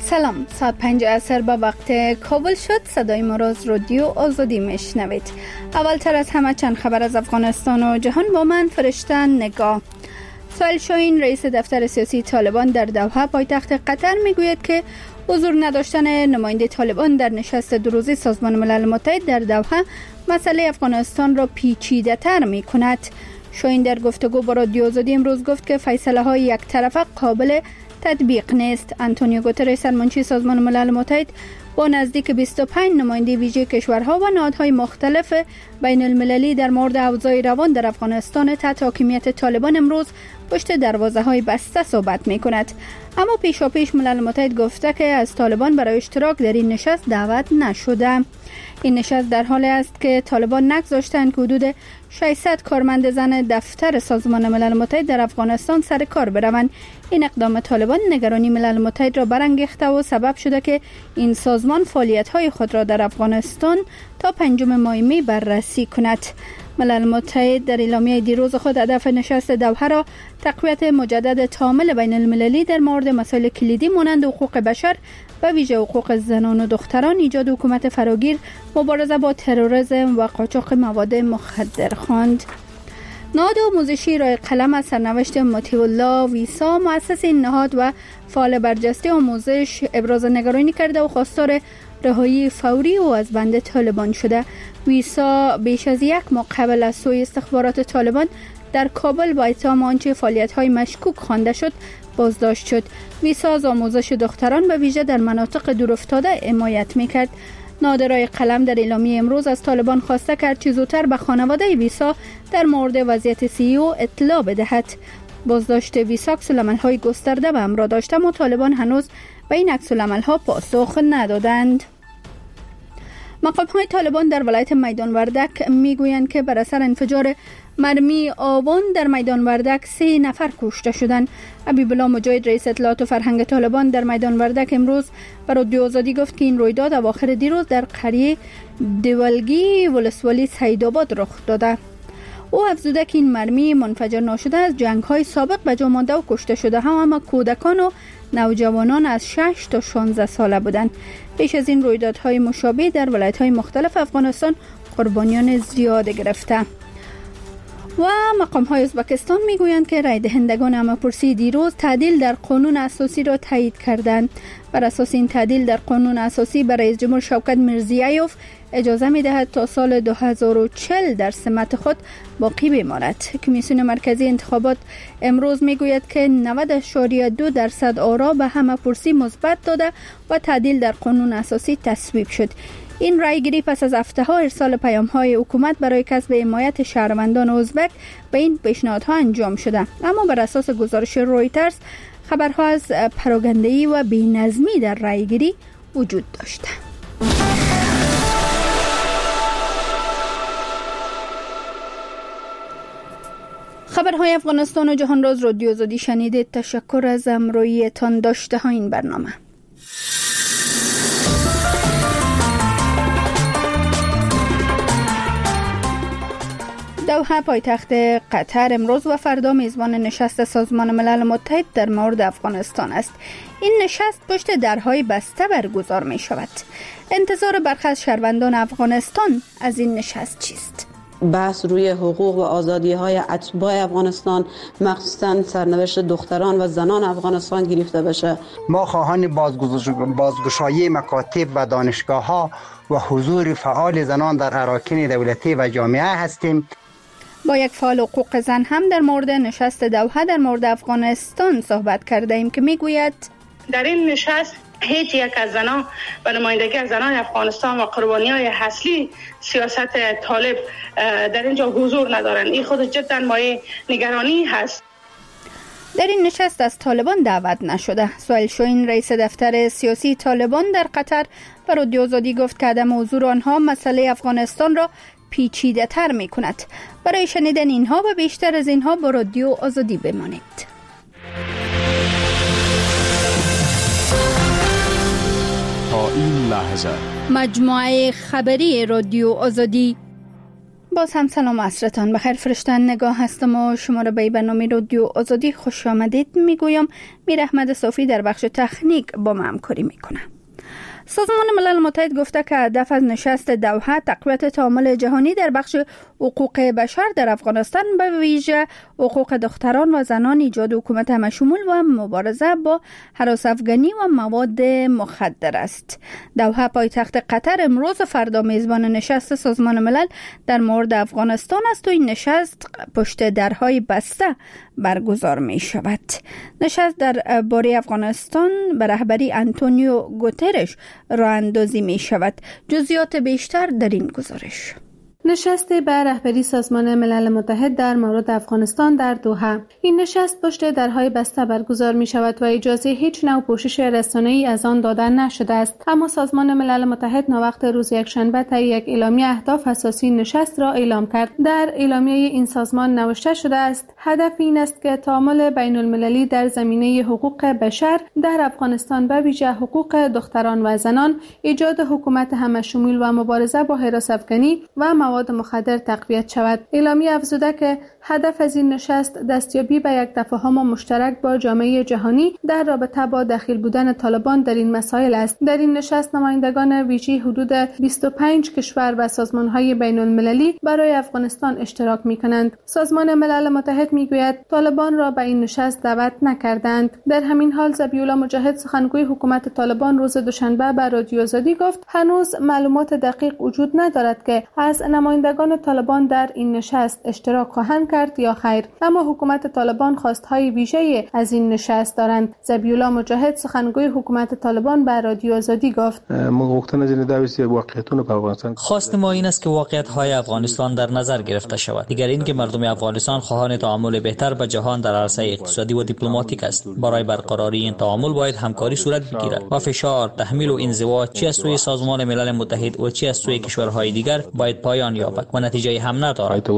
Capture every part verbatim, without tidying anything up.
سلام، ساعت پنج عصر به وقت کابل شد. صدای ما را از رادیو آزادی میشنوید. اولتر از همه چند خبر از افغانستان و جهان با من فرشته نگاه. سهیل شاهین رئیس دفتر سیاسی طالبان در دوحه پایتخت قطر میگوید که حضور نداشتن نماینده طالبان در نشست دو روزه سازمان ملل متحد در دوحه مسئله افغانستان را پیچیده تر می کند. شاهین در گفتگو با رادیو آزادی امروز گفت که فیصله های یک طرفه قابل تطبیق نیست. آنتونیو گوترش سرمنشی سازمان ملل متحد با نزدیک بیست و پنج نماینده ویژه کشورها و نهادهای مختلف بین المللی در مورد اوضاع روان در افغانستان تحت حاکمیت طالبان امروز پشت دروازه های بسته صحبت می کند. اما پیشاپیش ملل متحد گفته که از طالبان برای اشتراک در این نشست دعوت نشده. این نشست در حالی است که طالبان نگذاشتند که حدود ششصد کارمند زن دفتر سازمان ملل متحد در افغانستان سر کار بروند. این اقدام طالبان نگرانی ملل متحد را برانگیخته و سبب شده که این سازمان فعالیت‌های خود را در افغانستان تا پنجم ماه می بررسی کند. ملل متحد در اعلامیه دیروز خود هدف نشست دوحه را تقویت مجدد تامل بین المللی در مورد مسائل کلیدی مانند حقوق بشر و ویژه حقوق زنان و دختران، ایجاد حکومت فراگیر، مبارزه با تروریسم و قاچاق مواد مخدر خواند. نهاد آموزشی رای قلم از سرنوشت مطیع الله ویسا مؤسس این نهاد و فعال برجسته آموزش ابراز نگرانی کرده و خواستار رهایی فوری او از بند طالبان شده. ویسا بیش از یک ماه قبل از سوی استخبارات طالبان در کابل با اتهام آنچه فعالیت‌های مشکوک خوانده شد بازداشت شد. ویسا از آموزش دختران به ویژه در مناطق دورافتاده حمایت می‌کرد. نهاد رای قلم در اعلامیه امروز از طالبان خواسته کرد چه زودتر به خانواده ویسا در مورد وضعیت صحی او اطلاع بدهد. بازداشت ویسا عکس‌العمل‌های گسترده به همراه داشت اما طالبان هنوز به این عکس‌العمل‌ها پاسخ ندادند. مقام‌های طالبان در ولایت میدان وردک میگویند که بر اثر انفجار مرمی آوان در میدان وردک سه نفر کشته شدند. حبیب الله مجاهد رئیس اطلاعات و فرهنگ طالبان در میدان وردک امروز بر رادیو آزادی گفت که این رویداد اواخر دیروز در قریه دیولگی ولسوالی سیدآباد رخ داده. او افزوده که این مرمی منفجر ناشده از جنگ‌های سابق به جا مانده و کشته شده هم اما کودکان و نوجوانان از شش تا شانزده ساله بودند. پیش از این رویدادهای مشابه در ولایت‌های مختلف افغانستان قربانیان زیاد گرفته. و مقام‌های ازبکستان میگویند که رای دهندگان همه‌پرسی دیروز تعدیل در قانون اساسی را تایید کردند. بر اساس این تعدیل در قانون اساسی برای رئیس جمهور شوکت میرزیایوف اجازه می‌دهد تا سال دو هزار و چهل در سمت خود باقی بماند. کمیسیون مرکزی انتخابات امروز میگوید که نود اشاریه دو درصد آرا به همه‌پرسی مثبت داده و تعدیل در قانون اساسی تصویب شد. این رایگیری پس از هفته‌ها ارسال پیام‌های حکومت برای کسب حمایت شهروندان ازبک به این پیشنهادها انجام شده. اما بر اساس گزارش رویترز خبرها از پراگندگی و بی‌نظمی در رایگیری وجود داشته. خبرهای افغانستان و جهان را از رادیو آزادی شنیدید. تشکر از همراهیتان داشته ها این برنامه. دوحه پایتخت قطر امروز و فردا میزبان نشست سازمان ملل متحد در مورد افغانستان است. این نشست پشت درهای بسته برگزار می شود. انتظار برخی از شهروندان افغانستان از این نشست چیست؟ بحث روی حقوق و آزادی‌های اتباع افغانستان، مخصوصاً سرنوشت دختران و زنان افغانستان گرفته بشه. ما خواهان بازگشایی مکاتب و دانشگاه‌ها و حضور فعال زنان در اراکین دولتی و جامعه هستیم. با یک فعال حقوق زن هم در مورد نشست دوحه در مورد افغانستان صحبت کرده ایم که میگوید در این نشست هیچ یک از زنان و نمایندگی از زنان افغانستان و قربانی‌های اصلی سیاست طالب در اینجا حضور ندارند. این خود جدا مایه نگرانی هست. در این نشست از طالبان دعوت نشده. سهیل شاهین رئیس دفتر سیاسی طالبان در قطر به رادیو آزادی گفت که عدم حضور آنها مسئله افغانستان را پیچیده تر می کند. برای شنیدن اینها و بیشتر از اینها با رادیو آزادی بمانید. تا این لحظه مجموعه خبری رادیو آزادی باز هم سلام عصرتان بخیر. فرشتن نگاه هستم و شما را به برنامه رادیو آزادی خوش آمدید میگویم. میر احمد صافی در بخش تکنیک با ما همکاری میکنه. سازمان ملل متحد گفته که هدف از نشست دوحه تقویت تعامل جهانی در بخش حقوق بشر در افغانستان به ویژه حقوق دختران و زنان، ایجاد حکومت همشمول و مبارزه با هراس افغانی و مواد مخدر است. دوحه پایتخت قطر امروز و فردا میزبان نشست سازمان ملل در مورد افغانستان است و این نشست پشت درهای بسته برگزار می شود. نشست در باره افغانستان به رهبری آنتونیو گوترش راه اندازی می شود. جزئیات بیشتر در این گزارش. نشست به رهبری سازمان ملل متحد در مورد افغانستان در دوحه. این نشست پشت درهای بسته برگزار می شود و اجازه هیچ نوع پوشش رسانه‌ای از آن داده نشده است. اما سازمان ملل متحد ناوقت روز یکشنبه طی یک اعلامیه اهداف اساسی نشست را اعلام کرد. در اعلامیه این سازمان نوشته شده است: هدف این است که تعامل بین المللی در زمینه حقوق بشر در افغانستان به ویژه حقوق دختران و زنان، ایجاد حکومت همشمول و مبارزه با هراس افغانی و مواد مخدر تقویت شود. اعلامیه افزوده که هدف از این نشست دستیابی به یک تفاهم مشترک با جامعه جهانی در رابطه با دخیل بودن طالبان در این مسائل است. در این نشست نمایندگان ویژه حدود بیست و پنج کشور و سازمان‌های بین المللی برای افغانستان اشتراک می‌کنند. سازمان ملل متحد می‌گوید طالبان را به این نشست دعوت نکردند. در همین حال ذبیحالله مجاهد سخنگوی حکومت طالبان روز دوشنبه به رادیو آزادی گفت هنوز معلومات دقیق وجود ندارد که از نمایندگان طالبان در این نشست اشتراک خواهند کرد یا خیر، اما حکومت طالبان خواستهای ویژه‌ای از این نشست دارند. ذبیحالله مجاهد سخنگوی حکومت طالبان به رادیو آزادی گفت خواست ما این است که واقعیت‌های افغانستان در نظر گرفته شود. دیگر اینکه مردم افغانستان خواهان تعامل بهتر با جهان در عرصه اقتصادی و دیپلماتیک است. برای برقراری این تعامل باید همکاری صورت بگیرد و فشار، تحمیل و انزوا چه از سوی سازمان ملل متحد و چه از سوی کشورهای دیگر باید پایان یابد و نتیجه هم ندارد.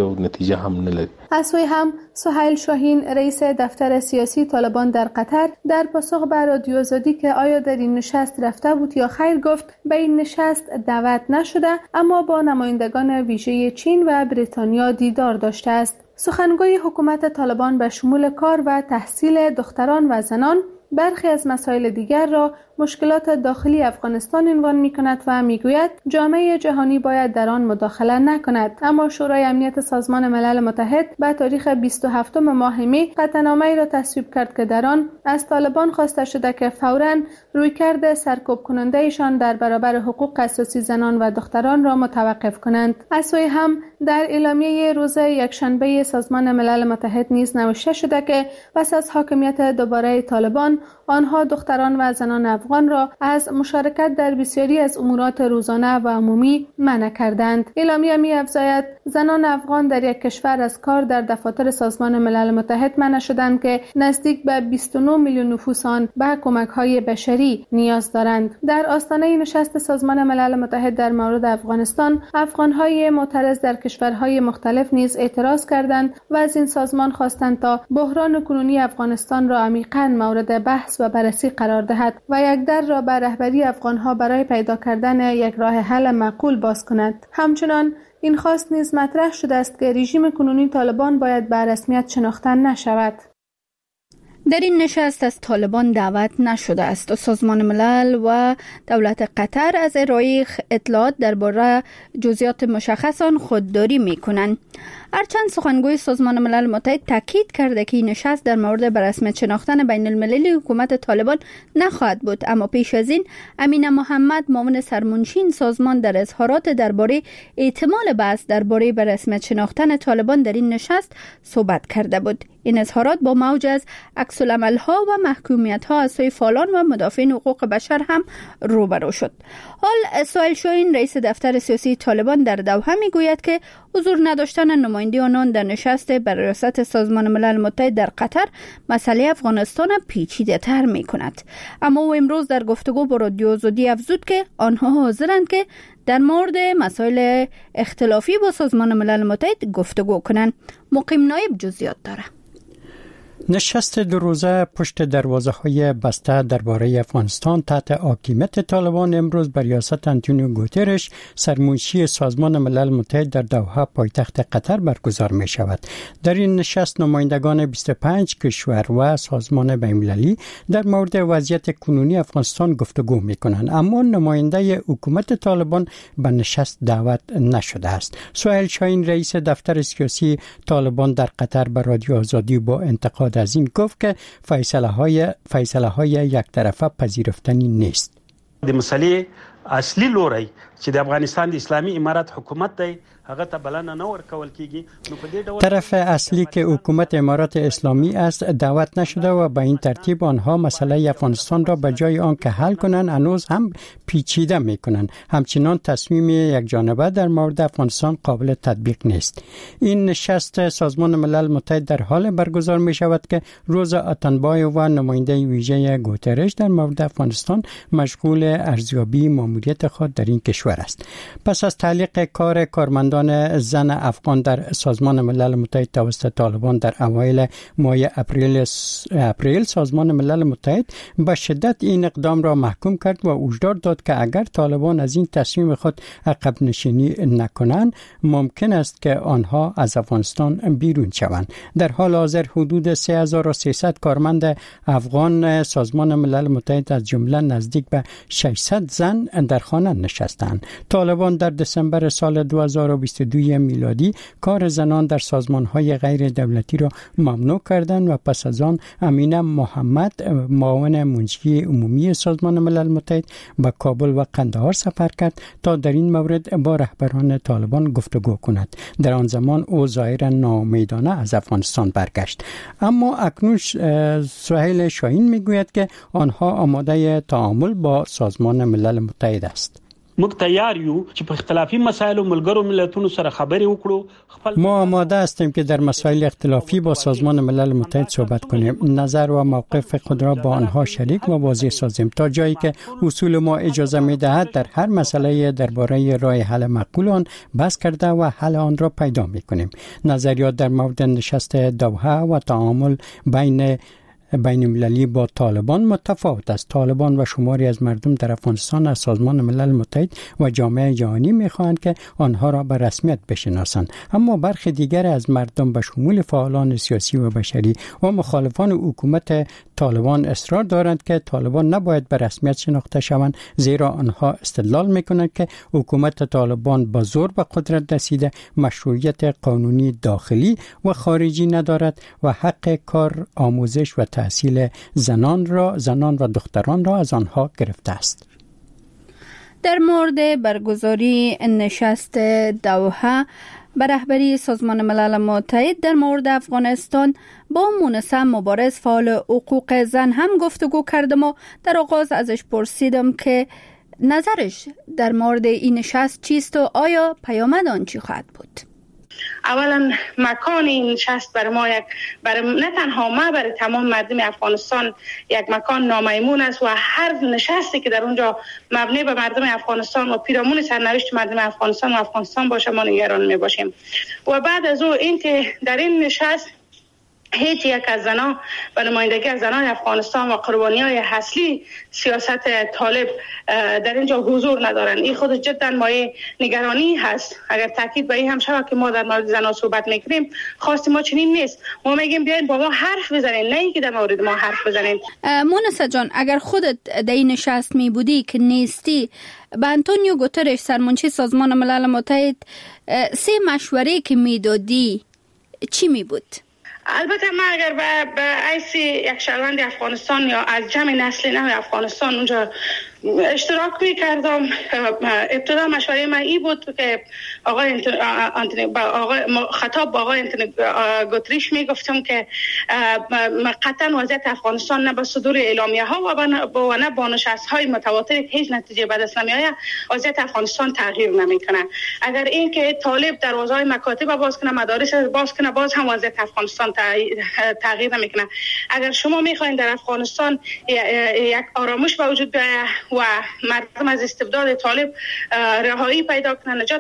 از سوی هم سهیل شاهین رئیس دفتر سیاسی طالبان در قطر در پاسخ به رادیو آزادی که آیا در این نشست رفته بود یا خیر گفت به این نشست دعوت نشده، اما با نمایندگان ویژه چین و بریتانیا دیدار داشته است. سخنگوی حکومت طالبان به شمول کار و تحصیل دختران و زنان برخی از مسائل دیگر را مشکلات داخلی افغانستان عنوان می‌کند و می‌گوید جامعه جهانی باید در آن مداخله نکند. اما شورای امنیت سازمان ملل متحد به تاریخ بیست و هفتم ماه می قطعنامه‌ای را تصویب کرد که در آن از طالبان خواسته شده که فوراً رویکرد سرکوب کننده‌ایشان در برابر حقوق اساسی زنان و دختران را متوقف کنند. از سوی هم در اعلامیه روز یکشنبه سازمان ملل متحد نیز نوشته شده که پس از حاکمیت دوباره طالبان آنها دختران و زنان افغان را از مشارکت در بسیاری از امورات روزانه و عمومی منع کردند. اعلامیه می‌افزاید زنان افغان در یک کشور از کار در دفاتر سازمان ملل متحد منع شدند که نزدیک به بیست و نه میلیون نفوس آن به کمک‌های بشری نیاز دارند. در آستانه نشست سازمان ملل متحد در مورد افغانستان، افغان‌های معترض در کشورهای مختلف نیز اعتراض کردند و از این سازمان خواستند تا بحران کنونی افغانستان را عمیقاً مورد بحث و بررسی قرار دهد و یک در را به رهبری افغان‌ها برای پیدا کردن یک راه حل معقول باز کند. همچنان این خواست نیز مطرح شده است که رژیم کنونی طالبان باید به رسمیت شناخته نشود. در این نشست از طالبان دعوت نشده است و سازمان ملل و دولت قطر از ارائه اطلاعات درباره جزئیات مشخص آن خودداری می‌کنند. هرچند سخنگوی سازمان ملل متحد تاکید کرده که این نشست در مورد به رسمیت شناختن بین المللی حکومت طالبان نخواهد بود، اما پیش از این امین محمد معاون سرمنشین سازمان در اظهارات درباره احتمال بحث درباره به رسمیت شناختن طالبان در این نشست صحبت کرده بود. این اظهارات با موج از عکس‌العمل‌ها و محکومیت‌ها از سوی فعالان و مدافعین حقوق بشر هم روبرو شد. حال سهیل شاهین رئیس دفتر سیاسی طالبان در دوحه میگوید که حضور نداشتن نمایندگی آنان در نشست بر ریاست سازمان ملل متحد در قطر مسئله افغانستان پیچیده تر می کند. اما او امروز در گفتگو با رادیو آزادی افزود که آنها حاضرند که در مورد مسائل اختلافی با سازمان ملل متحد گفتگو کنند. مقیم نایب جزئیات داره. نشست دو روزه پشت دروازه های بسته درباره افغانستان تحت حاکمیت طالبان امروز بر ریاست آنتونیو گوترش سرمنشی سازمان ملل متحد در دوحه پایتخت قطر برگزار می شود. در این نشست نمایندگان بیست و پنج کشور و سازمان بین‌المللی در مورد وضعیت کنونی افغانستان گفتگو می کنند، اما نماینده حکومت طالبان به نشست دعوت نشده است. سهیل شاهین رئیس دفتر سیاسی طالبان در قطر به رادیو آزادی با انتقاد از این گفت که فیصله های فیصله های یک طرفه پذیرفتنی نیست. د مسلې اصلي لوري چې د افغانستان د اسلامي امارات حکومت دی هغه ته بلنه نه ورکول کیږي. طرف اصلی که حکومت امارات اسلامی است دعوت نشده و به این ترتیب آنها مسئله افغانستان را به جای آن که حل کنند هنوز هم پیچیده میکنند. همچنان تصمیم یک جانبه در مورد افغانستان قابل تطبیق نیست. این نشست سازمان ملل متحد در حال برگزار می شود که روز اتنبای و نماینده ویژه گوترش در مورد افغانستان مشغول ارزیابی ماموریت خود در این کشور است. پس از تعلیق کار کارمندان زن افغان در سازمان ملل متحد توسط طالبان در اوایل ماه اپریل اپریل سازمان ملل متحد به شدت این اقدام را محکوم کرد و هشدار داد که اگر طالبان از این تصمیم خود عقب نشینی نکنند ممکن است که آنها از افغانستان بیرون شوند. در حال حاضر حدود سه هزار و سیصد کارمند افغان سازمان ملل متحد از جمله نزدیک به ششصد زن در خانه نشستند. طالبان در دسامبر سال دو هزار و بیست و دو میلادی کار زنان در سازمان‌های غیر دولتی را ممنوع کردند و پس از آن امینه محمد معاون منشی عمومی سازمان ملل متحد به کابل و قندهار سفر کرد تا در این مورد با رهبران طالبان گفتگو کند. در آن زمان او ظاهراً ناامیدانه از افغانستان برگشت، اما اکنون سهیل شاهین میگوید که آنها آماده تعامل با سازمان ملل متحد است. موږ تیار یو چې په اختلافي مسایلو ملګرو ملتونو سره خبرې وکړو. ما آماده هستیم که در مسائل اختلافی با سازمان ملل متحد صحبت کنیم، نظر و موقف خود را با آنها شریک و واضح سازیم تا جایی که اصول ما اجازه می‌دهد در هر مسئله درباره راه حل معقول آن بحث کرده و حل آن را پیدا می‌کنیم. نظریات در مورد نشست دوحه و تعامل بین بین المللی با طالبان متفاوت است. طالبان و شماری از مردم در افغانستان از سازمان ملل متحد و جامعه جهانی می‌خواهند که آنها را به رسمیت بشناسند، اما برخی دیگر از مردم به شمول فعالان سیاسی و بشری و مخالفان حکومت طالبان اصرار دارند که طالبان نباید به رسمیت شناخته شوند، زیرا آنها استدلال می‌کنند که حکومت طالبان با زور به قدرت رسیده، مشروعیت قانونی داخلی و خارجی ندارد و حق کار، آموزش و تحصیل زنان را زنان و دختران را از آنها گرفته است. در مورد برگزاری نشست دوحه به رهبری سازمان ملل متحد در مورد افغانستان با مونس مبارز فعال حقوق زن هم گفتگو کردم و در آغاز ازش پرسیدم که نظرش در مورد این نشست چیست و آیا پیامد آن چی خواهد بود. اولا مکان این نشست برای ما یک برای نه تنها ما برای تمام مردم افغانستان یک مکان نامیمون است و هر نشستی که در اونجا مبنی به مردم افغانستان و پیرامون سرنوشت مردم افغانستان و افغانستان باشه ما نگران می باشیم. و بعد از او اینکه در این نشست هیچ یک از زنان و نمایندگی از زنان افغانستان و قربانی‌های اصلی سیاست طالب در اینجا حضور ندارن، این خود جدا مایه نگرانی هست. اگر تاکید به این هم شود که ما در مورد زنان صحبت میکنیم، خواست ما چنین نیست. ما میگیم بیاین با ما حرف بزنین، نه اینکه در مورد ما حرف بزنین. مونس جان، اگر خودت در این نشست می بودی که نیستی، به آنتونیو گوترش سرمنشی سازمان ملل متحد سه مشوره که میدادی چی می بود؟ البته ما اگر به به عیسی یک شهروند افغانستان یا از جمع نسل نو افغانستان اونجا اشتراک می‌کردم، ابتدا مشوره من این بود که آقای آنتونی با آقای خطاب با آقای آنتونی گوتریش میگفتم که قطعا وضعیت افغانستان نه با صدور اعلامیه ها و نه با نشست های متواتر هیچ نتیجه به دست نمیآید، وضعیت افغانستان تغییر نمیکنه. اگر این که طالب دروازه‌های مکاتب باز کنه، مدارس باز کنه، باز هم وضعیت افغانستان تغییر نمیکنه. اگر شما میخواین در افغانستان یک آرامش به وجود بیاید و مردم از استبداد طالب رهایی پیدا کنه، نجات پیدا کنه،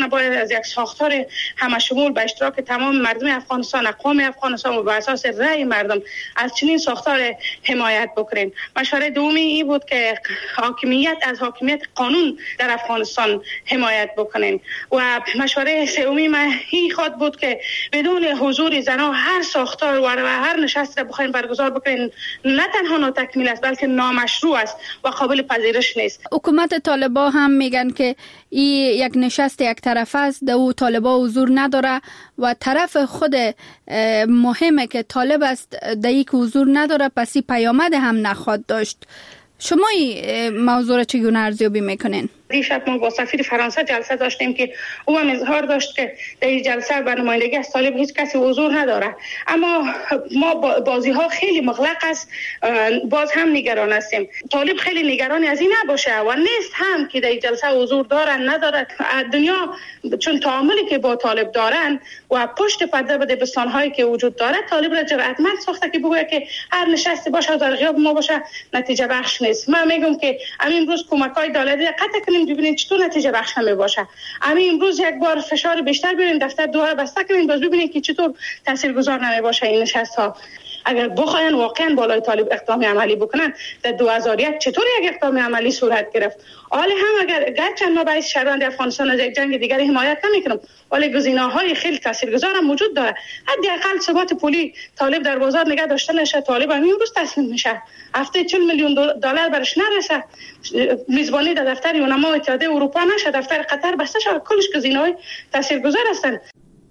باید از یک ساختار همشمول به اشتراک تمام مردم افغانستان، اقوام افغانستان و بر اساس رأی مردم از چنین ساختار حمایت بکنیم. مشوره دومی این بود که حاکمیت از حاکمیت قانون در افغانستان حمایت بکنیم و مشوره سومی من این خواد بود که بدون حضور زنان هر ساختار و هر نشست را بخوایم برگزار بکنیم نه تنها ناتکمیل است بلکه نامشروع است و قابل پذیرش نیست. حکومت طالبان هم میگن که این یک نشست یک طرفه است، در او طالبان حضور نداره و طرف خود مهمه که طالب است در یک حضور نداره، پس این پیامد هم نخواد داشت. شما این موضوع را چگونه ارزیابی میکنین؟ دیشب ما با سفیر فرانسه جلسه داشتیم که او هم اظهار داشت که در این جلسه به نمایندگی از طالب هیچ کسی حضور نداره، اما ما بازی ها خیلی مغلق است. باز هم نگران هستیم. طالب خیلی نگرانی از این نباشه و نیست هم که در این جلسه حضور دارن ندارد. دنیا چون تعاملی که با طالب دارن و پشت پرده به دبستان هایی که وجود داره، طالب را جرأتمند ساخته که بگوید که هر نشستی باشه در غیاب ما باشه نتیجه بخش نیست. من میگم که همین روز کمک های دولتی قطع کنیم ببینید چطور نتیجه بخش نمی باشه. همین امروز یک بار فشار بیشتر بیارین، دفتر دوها بسته کنین، باز ببینید که چطور تاثیرگذار نمی باشه این نشست ها. اگر بخواین واقعا بالای طالب اقدام عملی بکنن، در دو هزار و یک چطور یک اقدام عملی صورت گرفت؟ حالا هم اگر گرچند ما باید شهروند افغانستان از یک جنگ دیگری حمایت نمیکنم، ولی گزینه‌های خیلی تاثیرگذار هم وجود داره. حداقل ثبات پولی طالب در بازار نگه داشته نشه. طالب همین روز تسلیم میشه، هفته چهل میلیون دلار برش نرسه، میزبانی در دفتر یونما و اتحادیه اروپا نشه، دفتر قطر بسته شد. کلش گزینه‌های تاثیرگذار هستند.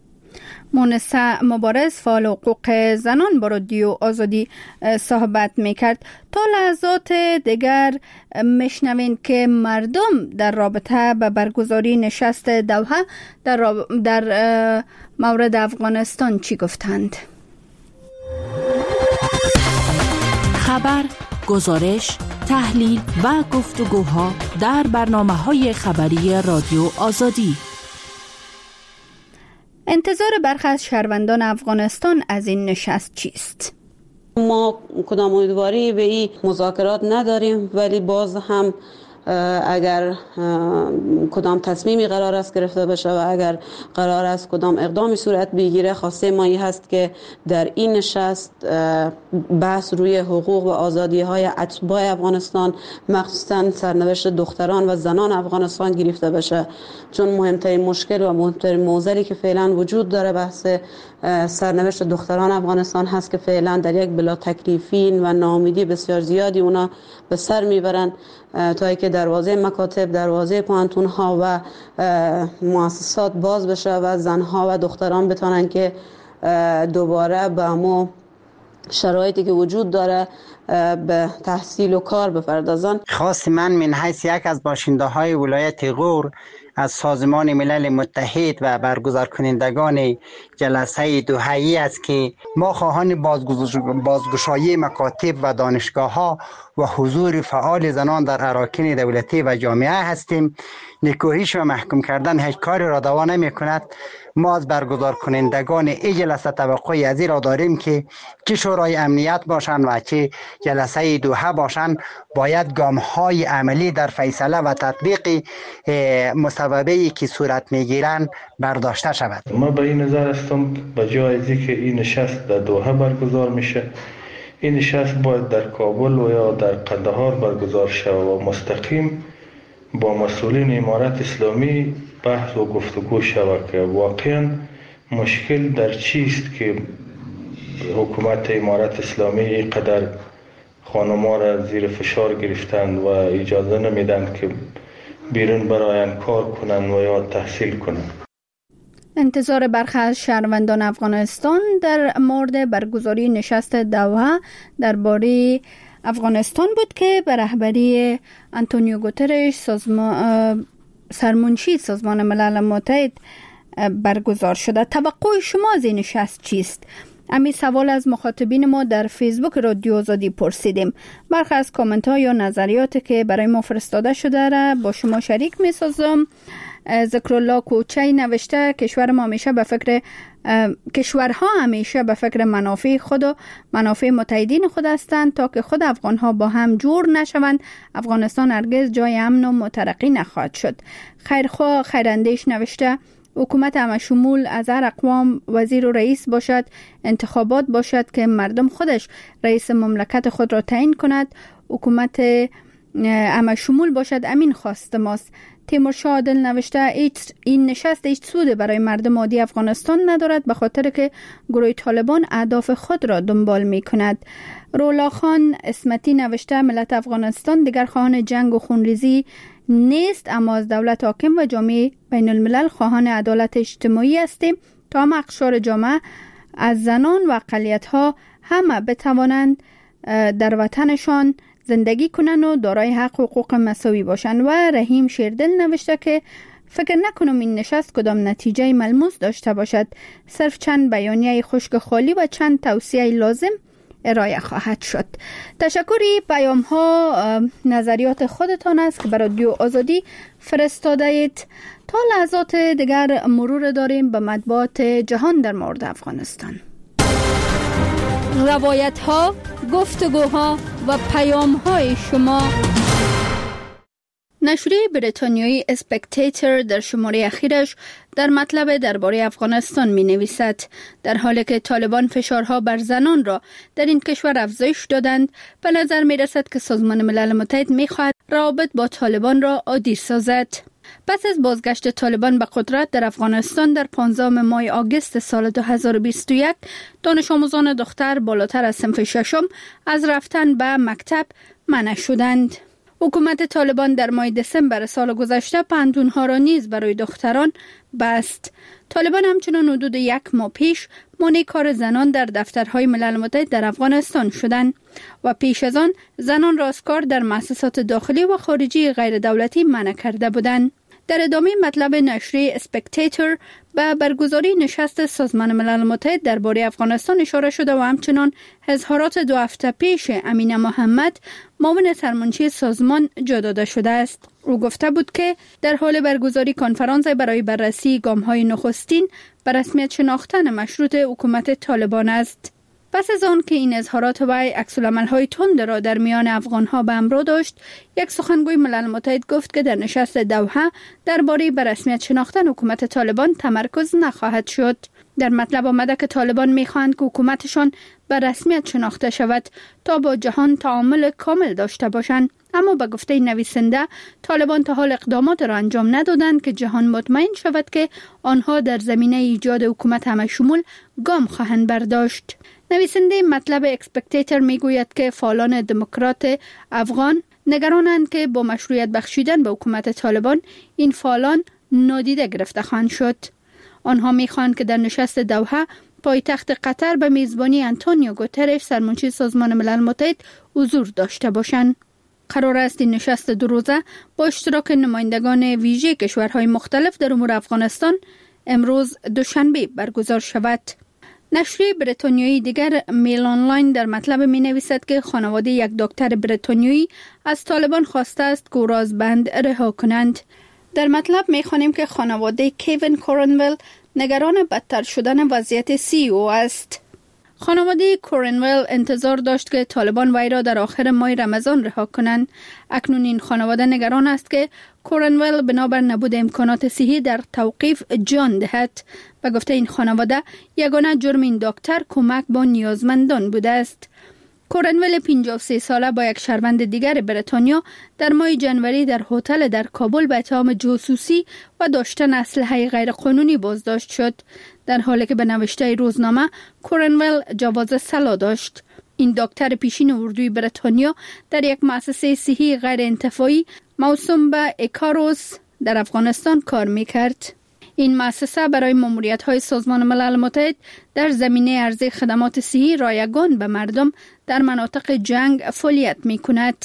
مونسه مبارز فعال حقوق زنان با رادیو آزادی صحبت میکرد. تا لحظات دیگر میشنوین که مردم در رابطه به برگزاری نشست دوحه در, در مورد افغانستان چی گفتند. خبر، گزارش، تحلیل و گفتگوها در برنامه‌های خبری رادیو آزادی. انتظار برخی از شهروندان افغانستان از این نشست چیست؟ ما کدام امیدواری به این مذاکرات نداریم، ولی باز هم اگر کدام تصمیمی قرار است گرفته بشه و اگر قرار است کدام اقدامی صورت بگیره، خواسته ما این هست که در این نشست بحث روی حقوق و آزادی های اتباع افغانستان، مخصوصا سرنوشت دختران و زنان افغانستان گرفته بشه، چون مهمترین مشکل و مهمترین معضلی که فعلا وجود داره بحث سرنوشت دختران افغانستان هست که فعلا در یک بلا تکلیفین و ناامیدی بسیار زیادی اونا به سر میبرن تا اینکه دروازه مکاتب، دروازه پانتون ها و مؤسسات باز بشه و زنها و دختران بتونن که دوباره به همون شرایطی که وجود داره به تحصیل و کار بپردازن. خواست من من حیث یک از باشنده های ولایت غور از سازمان ملل متحد و برگزار کنندگان جلسه دوحه‌ای است که ما خواهان بازگشایی مکاتب و دانشگاه ها و حضور فعال زنان در اراکین دولتی و جامعه هستیم. نکوهش و محکوم کردن هیچ کاری را دوا نمی کند. ما از برگزار کنندگان این جلسه توقعی از این را داریم که چه شورای امنیت باشند و چه جلسه دوحه باشند، باید گام های عملی در فیصله و تطبیق مصوبه‌ای که صورت میگیرند برداشته شود. ما به این نظر هستم به جای از که این نشست در دوحه برگزار میشه، این نشست باید در کابل و یا در قندهار برگزار شود و مستقیم با مسئولین امارت اسلامی بحث و گفتگو شود که واقعا مشکل در چیست که حکومت امارت اسلامی اینقدر خانم‌ها را زیر فشار گرفتند و اجازه نمیدن که بیرون براین کار کنند و یا تحصیل کنند. انتظار برخی از شهروندان افغانستان در مورد برگزاری نشست دوحه درباره افغانستان بود که به رهبری آنتونیو گوترش سازمان سرمنشی سازمان ملل متحد برگزار شده. توقع شما از این نشست چیست؟ امی سوال از مخاطبین ما در فیسبوک رادیو آزادی پرسیدیم. برخی از کامنت ها یا نظریاتی که برای ما فرستاده شده را با شما شریک می سازم. ذکرالله کوچی نوشته کشور ما همیشه به فکر کشورها همیشه به فکر منافع خود و منافع متحدین خود هستند تا که خود افغانها با هم جور نشوند. افغانستان هرگز جای امن و مترقی نخواهد شد. خیرخواه خیراندیش نوشته حکومت همشمول از هر اقوام وزیر و رئیس باشد، انتخابات باشد که مردم خودش رئیس مملکت خود را تعیین کند، حکومت همشمول باشد، امین خواست ماست. تیمورشاه عادل نوشته این نشست هیچ سود برای مردم عادی افغانستان ندارد، به خاطر که گروه طالبان اهداف خود را دنبال می کند. رولا خان اسمتی نوشته ملت افغانستان دیگر خواهان جنگ و خونریزی نیست، اما از دولت حاکم و جامعه بین الملل خواهان عدالت اجتماعی هستیم تا هم اقشار جامعه از زنان و اقلیت‌ها همه بتوانند در وطنشان زندگی کنند و دارای حق و حقوق مساوی باشند. و رحیم شیردل نوشته که فکر نکنم این نشست کدام نتیجه ملموس داشته باشد، صرف چند بیانیه خشک خالی و چند توصیه لازم ارائه خواهد شد. تشکری. پیام ها نظریات خودتان است که برای رادیو آزادی فرستاده اید. تا لحظات دیگر مرور داریم به مطبوعات جهان در مورد افغانستان. روایت ها، گفتگوها و پیام های شما. نشریه بریتانیایی اسپکتیتر در شماره اخیرش در مطلب درباره افغانستان می نویسد در حالی که طالبان فشارها بر زنان را در این کشور افزایش دادند، به نظر می رسد که سازمان ملل متحد می خواهد روابط با طالبان را عادی سازد. پس از بازگشت طالبان به قدرت در افغانستان در پانزدهم ماه آگوست سال دو هزار و بیست و یک، دانش آموزان دختر بالاتر از صنف ششم از رفتن به مکتب منع شدند. حکومت طالبان در ماه دسامبر سال گذشته پانتون‌ها را نیز برای دختران بست. طالبان همچنان حدود یک ماه پیش مانع کار زنان در دفترهای ملل متحد در افغانستان شدند و پیش از آن زنان را از کار در مؤسسات داخلی و خارجی غیر دولتی منع کرده بودند. در ادامه مطلب نشریه اسپکتیتر به برگزاری نشست سازمان ملل متحد درباره افغانستان اشاره شده و همچنان اظهارات دو هفته پیش امینه محمد معاون سرمنشی سازمان جا داده شده است. او گفته بود که در حال برگزاری کنفرانس برای بررسی گام‌های نخستین به رسمیت شناختن مشروط حکومت طالبان است. پس از آن که این اظهارات و عکس‌العمل‌های تند را در میان افغان‌ها به همراه داشت، یک سخنگوی ملل متحد گفت که در نشست دوحه درباره به رسمیت شناختن حکومت طالبان تمرکز نخواهد شد. در مطلب آمده که طالبان می‌خواهند که حکومتشان به رسمیت شناخته شود تا با جهان تعامل کامل داشته باشند، اما به گفته نویسنده طالبان تا حال اقدامات را انجام ندادند که جهان مطمئن شود که آنها در زمینه ایجاد حکومت همه‌شمول گام خواهند برداشت. نویسنده مطلب اسپکتیتر میگوید که فعالان دموکرات افغان نگرانند که با مشروعیت بخشیدن به حکومت طالبان این فعالان نادیده گرفته خواهند شد. آنها میخواهند که در نشست دوحه پایتخت قطر به میزبانی آنتونیو گوترش سرمنشی سازمان ملل متحد حضور داشته باشند. قرار است این نشست دو روزه با اشتراک نمایندگان ویژه کشورهای مختلف در امور افغانستان امروز دوشنبه برگزار شود. نشریه بریتانیایی دیگر میل آنلاین در مطلب می نویسد که خانواده یک دکتر بریتانیایی از طالبان خواسته است که او را از بند رها کنند. در مطلب می خوانیم که خانواده کیوین کورنول نگران بدتر شدن وضعیت سی او است. خانواده کورنول انتظار داشت که طالبان وی را در آخر ماه رمضان رها کنند. اکنون این خانواده نگران است که کورنول بنابر نبود امکانات صحی در توقیف جان دهد. به گفته این خانواده یگانه جرم این دکتر کمک با نیازمندان بوده است. کورنول پنجاه و سه ساله با یک شهروند دیگر بریتانیا در ماه جنوری در هتل در کابل به اتهام جاسوسی و داشتن اسلحه غیرقانونی بازداشت شد، در حالی که به نوشته روزنامه کورنول جواز سلا داشت. این دکتر پیشین اردوی بریتانیا در یک مؤسسه صحی غیر انتفاعی موسوم به ایکاروس در افغانستان کار میکرد. این مؤسسه برای ماموریت‌های سازمان ملل متحد در زمینه عرضه خدمات صحی رایگان به مردم در مناطق جنگ فعالیت می‌کند.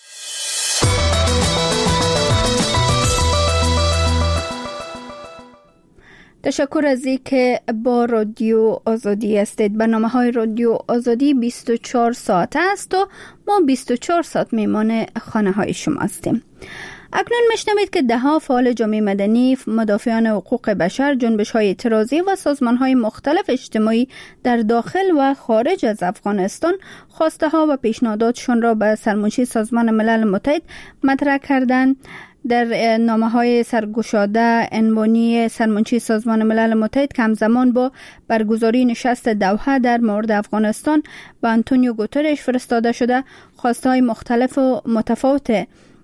تشکر از اینکه با رادیو آزادی هستید. برنامه‌های رادیو آزادی بیست و چهار ساعت است و ما بیست و چهار ساعت میمان خانه‌های شما هستیم. اکنون میشنوید که ده ها فعال جامعه مدنی، مدافعان حقوق بشر، جنبش‌های اعتراضی و سازمان‌های مختلف اجتماعی در داخل و خارج از افغانستان خواسته ها و پیشنهاداتشان را به سرمنشی سازمان ملل متحد مطرح کردند. در نامه های سرگشاده عنوانی سرمنشی سازمان ملل متحد که همزمان با برگزاری نشست دوحه در مورد افغانستان به آنتونیو گوترش فرستاده شده، خواستهای مختلف و متفاوت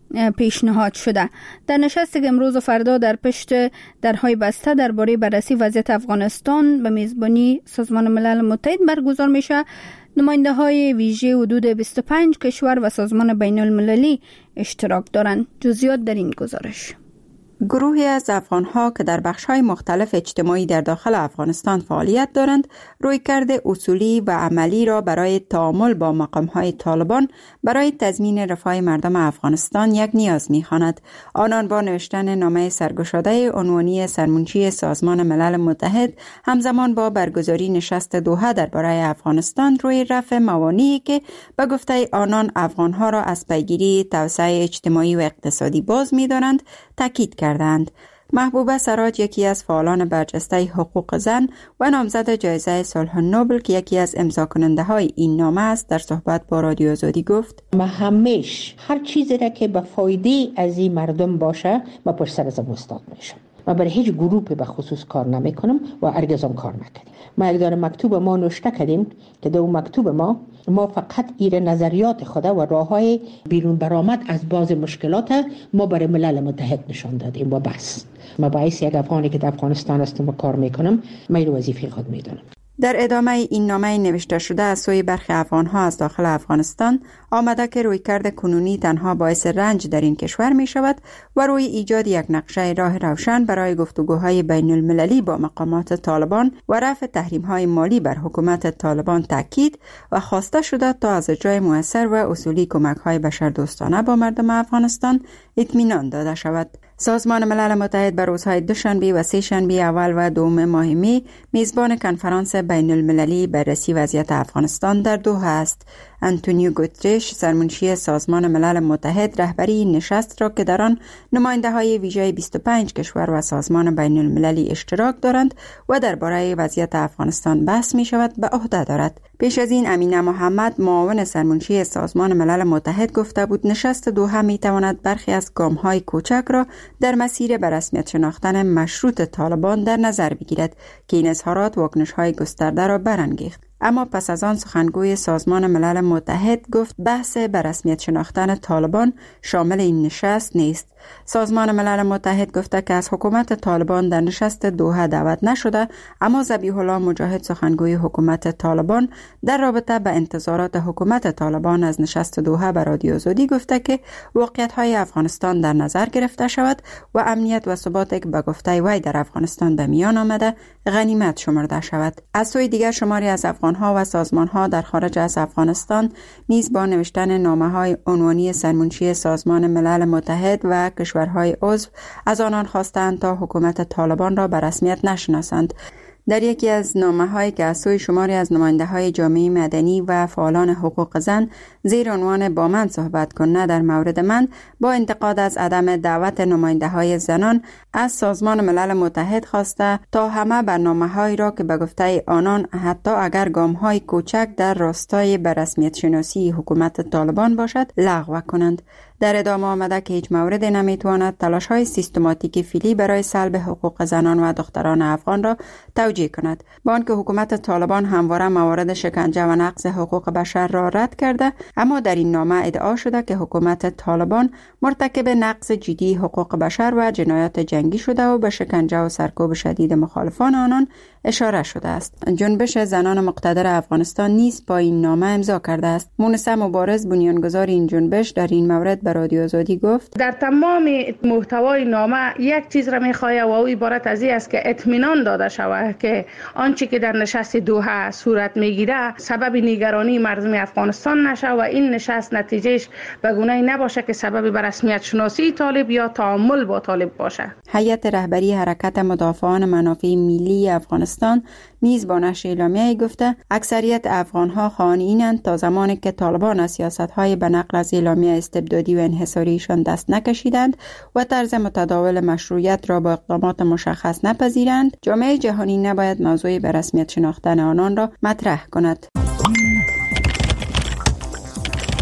پیشنهاد شده. در نشستی که امروز و فردا در پشت درهای بسته درباره بررسی وضعیت افغانستان به میزبانی سازمان ملل متحد برگزار میشه، نماینده های ویژه حدود بیست و پنج کشور و سازمان بین المللی اشتراک دارند. جزئیات در این گزارش. گروهی از افغان‌ها که در بخش‌های مختلف اجتماعی در داخل افغانستان فعالیت دارند، رویکرد اصولی و عملی را برای تعامل با مقام‌های طالبان برای تضمین رفاه مردم افغانستان یک نیاز می‌خواند. آنان با نوشتن نامه سرگشاده عنوانی سرمنشی سازمان ملل متحد همزمان با برگزاری نشست دوحه درباره افغانستان روی رفع موانعی که به گفته آنان افغان‌ها را از پیگیری توسعه اجتماعی و اقتصادی باز می‌دارند تاکید کردند. محبوبه سراج، یکی از فعالان برجسته حقوق زن و نامزد جایزه صلح نوبل که یکی از امضا کننده های این نامه است، در صحبت با رادیو آزادی گفت: ما همیشه هر چیزی را که به فایده از این مردم باشه ما پشت سر زم استاد میشم. ما برای هیچ گروپی به خصوص کار نمی کنم و هرگز هم کار نکردیم. ما یک دانه مکتوب ما نوشته کردیم که در اون مکتوب ما ما فقط ایره نظریات خود و راههای بیرون برآمد از بعض مشکلات ما برای ملل متحد نشان دادیم و بس. ما باعث یک افغانی که در افغانستان هستم و کار میکنم، من این وظیفه خود میدونم. در ادامه این نامه نوشته شده از سوی برخی افغان‌ها از داخل افغانستان آمده که رویکرد کنونی تنها باعث رنج در این کشور می شود و روی ایجاد یک نقشه راه روشن برای گفتگوهای بین المللی با مقامات طالبان و رفع تحریم‌های مالی بر حکومت طالبان تاکید و خواسته شده تا از اجرای مؤثر و اصولی کمک‌های بشردوستانه با مردم افغانستان اطمینان داده شود. سازمان ملل متحد بر روزهای دوشنبه و سه شنبه اول و دوم ماه می میزبان کنفرانس بین المللی بررسی وضعیت افغانستان در دوحه است. آنتونیو گوترش، سرمنشی سازمان ملل متحد، رهبری این نشست را که در آن نماینده های ویژه بیست و پنج کشور و سازمان بین المللی اشتراک دارند و درباره وضعیت افغانستان بحث می شود به عهده دارد. پیش از این امینه محمد، معاون سرمنشی سازمان ملل متحد، گفته بود نشست دوحه می تواند برخی از گام‌های کوچک را در مسیر به رسمیت شناختن مشروط طالبان در نظر بگیرد که این اظهارات واکنش‌های گسترده را برانگیخت. اما پس از آن سخنگوی سازمان ملل متحد گفت بحث به رسمیت شناختن طالبان شامل این نشست نیست. سازمان ملل متحد گفته که از حکومت طالبان در نشست دوحه دعوت نشده، اما ذبیح الله مجاهد، سخنگوی حکومت طالبان، در رابطه به انتظارات حکومت طالبان از نشست دوحه به رادیو آزادی گفته که واقعیت‌های افغانستان در نظر گرفته شود و امنیت و ثباتی که به گفته وی در افغانستان به میان آمده غنیمت شمرده شود. از سوی دیگر شماری از افغان‌ها و سازمان‌ها در خارج از افغانستان نیز با نوشتن نامه‌های عنوانی سرمنشی سازمان ملل متحد و کشورهای عضو از آنان خواستند تا حکومت طالبان را به رسمیت نشناسند. در یکی از نامه‌هایی که از سوی شماری از نماینده‌های جامعه مدنی و فعالان حقوق زن زیر عنوان با من صحبت کن نه در مورد من، با انتقاد از عدم دعوت نماینده‌های زنان از سازمان ملل متحد خواسته تا همه برنامه‌هایی را که به گفته آنان حتی اگر گام‌های کوچک در راستای به رسمیت شناسی حکومت طالبان باشد لغو کنند. در ادامه آمده که هیچ مورد نمیتواند تلاش‌های سیستماتیک فعلی برای سلب حقوق زنان و دختران افغان را توجیه کند، با آنکه حکومت طالبان همواره موارد شکنجه و نقض حقوق بشر را رد کرده، اما در این نامه ادعا شده که حکومت طالبان مرتکب نقض جدی حقوق بشر و جنایات جنگی شده و به شکنجه و سرکوب شدید مخالفان آنان اشاره شده است. جنبش زنان مقتدر افغانستان نیز با این نامه امضا کرده است. مونسه مبارز، بنیانگذار این جنبش، در این مورد به رادیو آزادی گفت: در تمام محتوای نامه یک چیز را می‌خواهد و او عبارت از این است که اطمینان داده شود که آنچه که در نشست دوحه صورت میگیره سبب نگرانی مردم افغانستان نشه و این نشست نتیجهش به گونه‌ای نباشه که سبب به رسمیت شناسی طالب یا تعامل با طالب باشه. هیئت رهبری حرکت مدافعان منافع ملی افغانستان نیز با نشر اعلامیه‌ای گفته اکثریت افغان‌ها خائن‌اند تا زمانی که طالبان از سیاست‌های به نقل از اعلامیه استبدادی و انحصاریشان دست نکشیدند و طرز متداول مشروعیت را با اقدامات مشخص نپذیرند، جامعه جهانی نباید موضوع به رسمیت شناختن آنان را مطرح کند.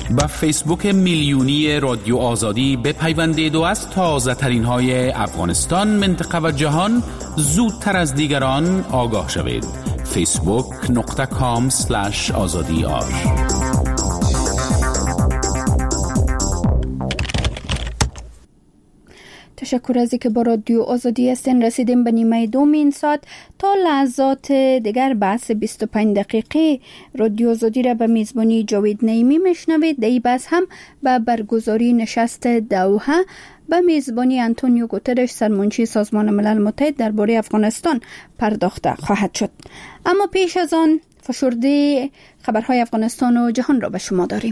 به فیسبوک میلیونی رادیو آزادی بپیوندید و از تازه ترین های افغانستان، منطقه و جهان زودتر از دیگران آگاه شوید. فیسبوک نقطه کام سلش آزادی آر. تشکر از اینکه با رادیو آزادی هستین. رسیدیم به نیمه دوم این ساعت. تا لحظات دیگر بحث بیست و پنج دقیقه رادیو آزادی را به میزبانی جاوید نعیمی میشنوید. دی بحث هم به برگزاری نشست دوحه به میزبانی آنتونیو گوترش سرمنشی سازمان ملل متحد درباره افغانستان پرداخته خواهد شد. اما پیش از آن فشرده خبرهای افغانستان و جهان را به شما داریم.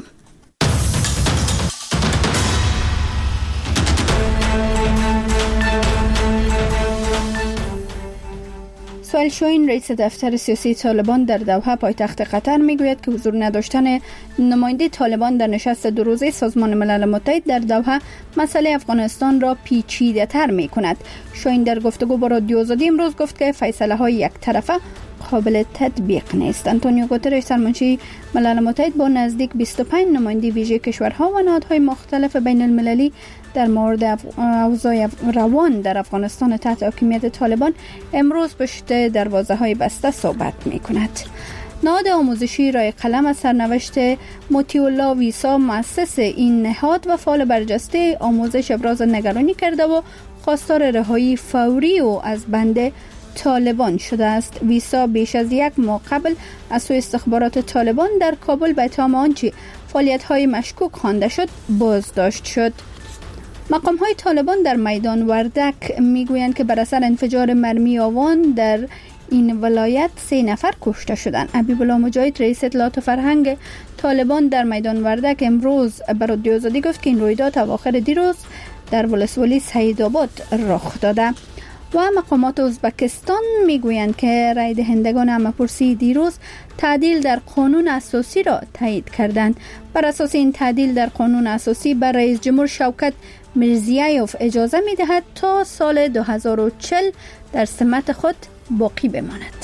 سهیل شاهین رئیس دفتر سیاسی طالبان در دوحه پایتخت قطر میگوید که حضور نداشتن نماینده طالبان در نشست دو روزه سازمان ملل متحد در دوحه مسئله افغانستان را پیچیده تر می کند. شاهین در گفتگو با رادیو آزادی امروز گفت که فیصله های یک طرفه قابل تطبیق نیست. آنتونیو گوترش سرمنشی ملل متحد با نزدیک بیست و پنج نماینده ویژه کشورها و نهادهای مختلف بین المللی در مورد اوضاع روان در افغانستان تحت حاکمیت طالبان امروز پشت دروازه های بسته صحبت می کند. نهاد آموزشی رای قلم از سرنوشت موتیولا ویسا مؤسس این نهاد و فعال برجسته آموزش ابراز نگرانی کرده و خواستار رهایی فوری و از بند طالبان شده است. ویسا بیش از یک ماه قبل از سوی استخبارات طالبان در کابل به اتهام آنچه فعالیت‌های مشکوک خوانده شد بازداشت شد. مقام‌های طالبان در میدان وردک میگویند که بر اثر انفجار مرمی آوان در این ولایت سه نفر کشته شدند. حبیب الله مجاهد رئیس اطلاعات و فرهنگ طالبان در میدان وردک امروز به رادیو آزادی گفت که این رویداد اواخر دیروز در ولسوالی سعیدآباد رخ داده. و مقامات ازبکستان میگویند که رای دهندگان همه‌پرسی دیروز تعدیل در قانون اساسی را تایید کردند. بر اساس این تعدیل در قانون اساسی بر رئیس جمهور شوکت میرزیایوف اجازه میدهد تا سال دو هزار و چهل در سمت خود باقی بماند.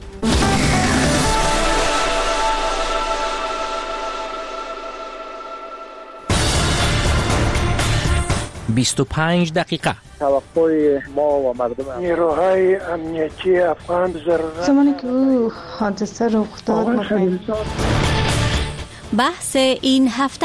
بیست و پنج دقیقه. توقع ما و مردم نیروهای امنیتی افغان ضرورت زمانی که او حادثه رخ داد. بحث این هفته.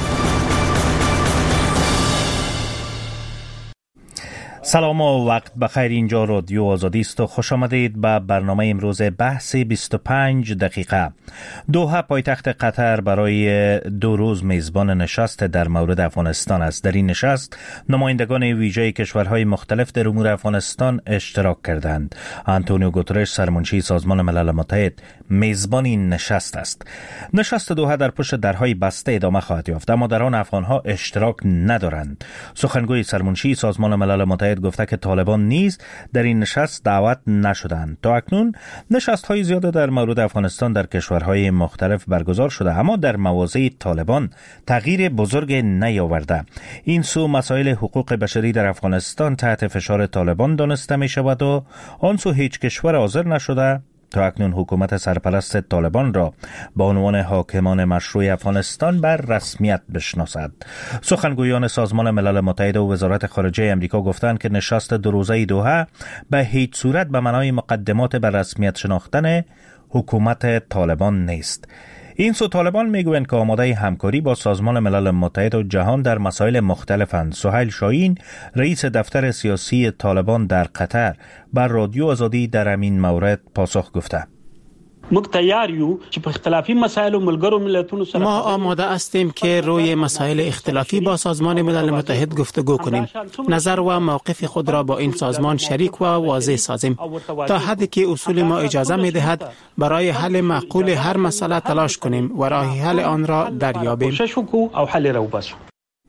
سلام و وقت بخیر. اینجا رادیو آزادی است و خوش آمدید به برنامه امروز بحث بیست و پنج دقیقه. دوحه پایتخت قطر برای دو روز میزبان نشست در مورد افغانستان است. در این نشست نمایندگان ویژه کشورهای مختلف در امور افغانستان اشتراک کردند. آنتونیو گوترش سرمنشی سازمان ملل متحد میزبان این نشست است. نشست دوحه در پشت درهای بسته ادامه خواهد یافت، اما در آن افغانها اشتراک ندارند. سخنگوی سرمنشی سازمان ملل متحد گفته که طالبان نیز در این نشست دعوت نشدند. تا اکنون نشست‌های زیاده در مورد افغانستان در کشورهای مختلف برگزار شده، اما در مواضع طالبان تغییر بزرگ نیاورده. این سو مسائل حقوق بشری در افغانستان تحت فشار طالبان دانسته می شود و آن سو هیچ کشور حاضر نشده تا اکنون حکومت سرپرست طالبان را با عنوان حاکمان مشروع افغانستان بر رسمیت بشناسد. سخنگویان سازمان ملل متحد و وزارت خارجه امریکا گفتند که نشست دو روزه دوحه به هیچ صورت به معنای مقدمات بر رسمیت شناختن حکومت طالبان نیست. این سو طالبان میگویند که آماده همکاری با سازمان ملل متحد و جهان در مسائل مختلفند. سهیل شاهین رئیس دفتر سیاسی طالبان در قطر بر رادیو آزادی در همین مورد پاسخ گفته: موږ تیار یو چې په اختلافي مسایلو ملګرو ملتونو سره ما آماده هستیم که روی مسائل اختلافی با سازمان ملل متحد گفتگو کنیم، نظر و موقف خود را با این سازمان شریک و واضح سازیم تا حدی که اصول ما اجازه می‌دهد برای حل معقول هر مسئله تلاش کنیم و راه حل آن را دریابیم.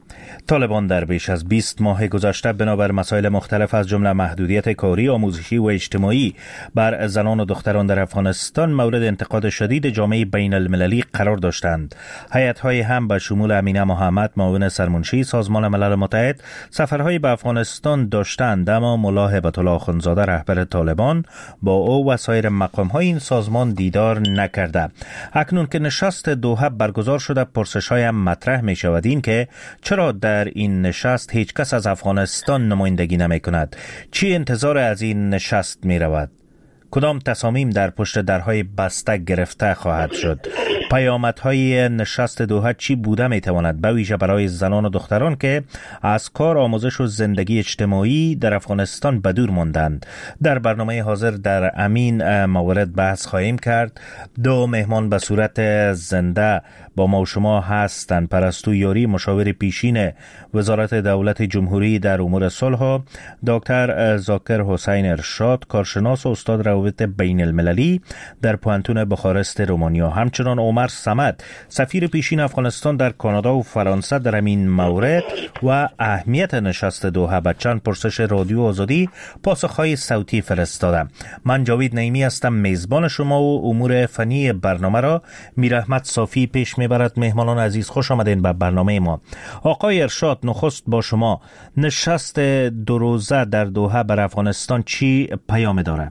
طالبان در بیش از بیست ماه گذشته بنابر مسائل مختلف از جمله محدودیت کاری، آموزشی و اجتماعی بر زنان و دختران در افغانستان مورد انتقاد شدید جامعه بین المللی قرار داشتند. هیئت‌های هم به شمول امینه محمد معاون سرمنشی سازمان ملل متحد سفرهای به افغانستان داشتند، اما ملا هبت الله اخوندزاده رهبر طالبان با او و سایر مقام‌های این سازمان دیدار نکرده. اکنون که نشست دوحه برگزار شده، پرسش‌های هم مطرح می‌شود این که چرا در در این نشست هیچ کس از افغانستان نمایندگی نمی کند؟ چی انتظار از این نشست می رود؟ کدام تصامیم در پشت درهای بسته گرفته خواهد شد؟ پیامدهای نشست دوحه چی بوده می تواند، به ویژه برای زنان و دختران که از کار، آموزش و زندگی اجتماعی در افغانستان به دور ماندند؟ در برنامه حاضر در امین موارد بحث خواهیم کرد. دو مهمان به صورت زنده با ما و شما هستند. پرستو یاری، مشاور پیشین وزارت دولت جمهوری در امور صلح، دکتر ذاکر حسین ارشاد، کارشناس و استاد روابط بین المللی در پوهنتون بخارست رومانیا، همچنان عمر صمد، سفیر پیشین افغانستان در کانادا و فرانسه در این مورد و اهمیت نشست دوحه به چند پرسش رادیو آزادی پاسخهای صوتی فرستادم. من جاوید نعیمی هستم، میزبان شما و امور فنی برنامه را میر احمد صافی پیش میبرد. مهمانان عزیز، خوش آمدین به برنامه ما. آقای ارشاد، نخست با شما، نشست دو روزه در دوحه بر افغانستان چی پیام داره؟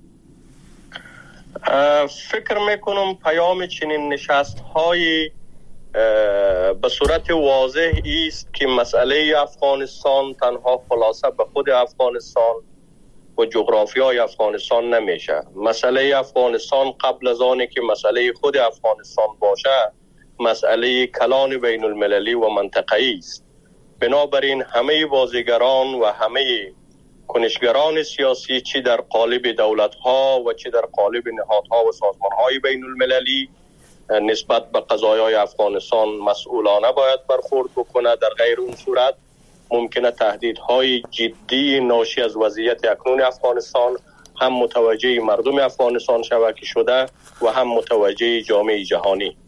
فکر میکنم پیام چنین نشست های به صورت واضح است که مسئله افغانستان تنها خلاصه به خود افغانستان و جغرافیای افغانستان نمیشه. مسئله افغانستان قبل از آنی که مسئله خود افغانستان باشه، مسئله کلان بین المللی و منطقه‌ای است. بنابراین همه بازیگران و همه کنشگران سیاسی، چی در قالب دولت‌ها و چی در قالب نهادها و سازمان‌های بین المللی، نسبت به قضایای افغانستان مسئولانه باید برخورد بکنه. در غیر اون صورت ممکنه تهدیدهای جدی ناشی از وضعیت اکنون افغانستان هم متوجه مردم افغانستان شود که شده و هم متوجه جامعه جهانی.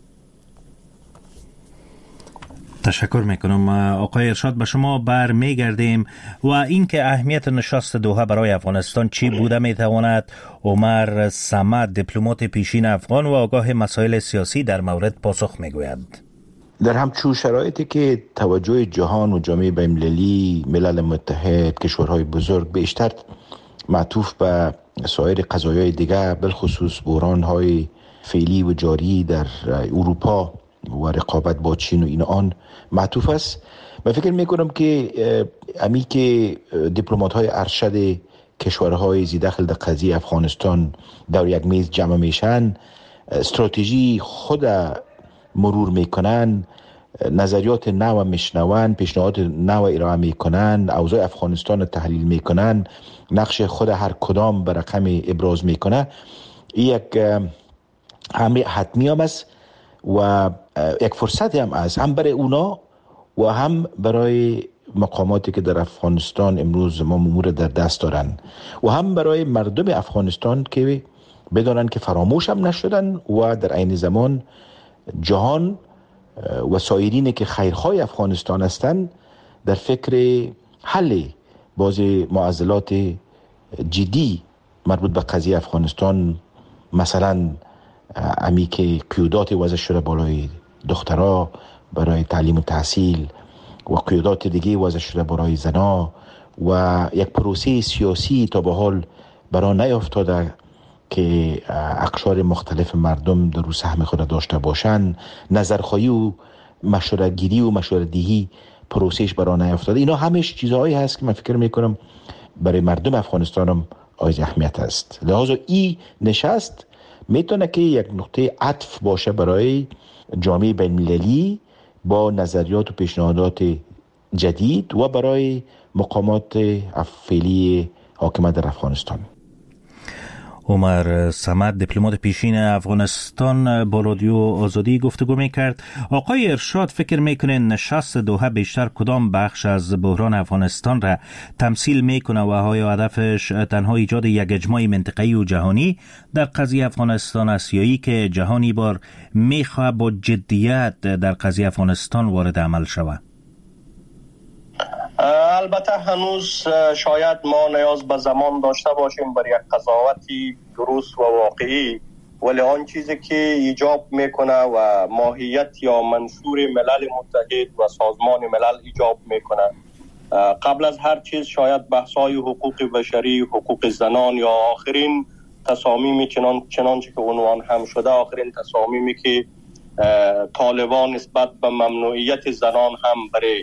تشکر میکنم. آقای ارشاد، به شما بر میگردیم و اینکه اهمیت نشست دوحه برای افغانستان چی بوده میتواند عمر صمد، دیپلمات پیشین افغان و آگاه مسائل سیاسی، در مورد پاسخ میگوید. در همچون شرایطی که توجه جهان و جامعه بین‌المللی، ملل متحد، کشورهای بزرگ بیشتر معطوف به سایر قضایای دیگر، بالخصوص بحران‌های فعلی و جاری در اروپا و رقابت با چین و این آن معطوف است، من فکر میکنم که امی که دیپلمات های ارشد کشورهای زی داخل در قضیه افغانستان در یک میز جمع میشن، استراتژی خود مرور میکنن، نظریات نو میشنون، پیشنهاد نو ارائه میکنن، اوضاع افغانستان تحلیل میکنن، نقش خود هر کدام به رقم ابراز میکنه. یک امر حتمی هم است و یک فرصت هم است، هم برای اونا و هم برای مقاماتی که در افغانستان امروز ما امور در دست دارن و هم برای مردم افغانستان که بدانن که فراموش هم نشدن و در عین زمان جهان و سایرین که خیرخواه افغانستان هستند در فکر حل بعض معضلات جدی مربوط به قضیه افغانستان، مثلا امی که قیودات وضع شده بالای دخترها برای تعلیم و تحصیل و قیودات دیگه وضع شده برای زنا و یک پروسه سیاسی تا به حال برای نیافتاده که اقشار مختلف مردم در رو سهم خود داشته باشن، نظرخواهی و مشورت گیری و مشورت دهی پروسهش برای نیافتاده. اینا همش چیزهایی هست که من فکر میکنم برای مردم افغانستان هم از اهمیت است. لحاظا این نشست میتونه که یک نقطه عطف باشه برای جامعه بین‌المللی با نظریات و پیشنهادات جدید و برای مقامات فعلی حاکم در افغانستان. عمر صمد، دیپلمات پیشین افغانستان، با رادیو آزادی گفتگو میکرد. آقای ارشاد، فکر میکنه نشست دوحه بیشتر کدام بخش از بحران افغانستان را تمثیل میکنه و آیا هدفش تنها ایجاد یک اجماع منطقه‌ای و جهانی در قضیه افغانستان است یا ای که جهانی بار میخواه با جدیت در قضیه افغانستان وارد عمل شود؟ البته هنوز شاید ما نیاز به زمان داشته باشیم برای یک قضاوتی درست و واقعی، ولی آن چیزی که ایجاب میکنه و ماهیت یا منشور ملل متحد و سازمان ملل ایجاب میکنه، قبل از هر چیز شاید بحث‌های حقوق بشری، حقوق زنان یا آخرین تصامیمی چنان چنانچه که عنوان هم شده، آخرین تصامیمی که طالبان نسبت به ممنوعیت زنان هم برای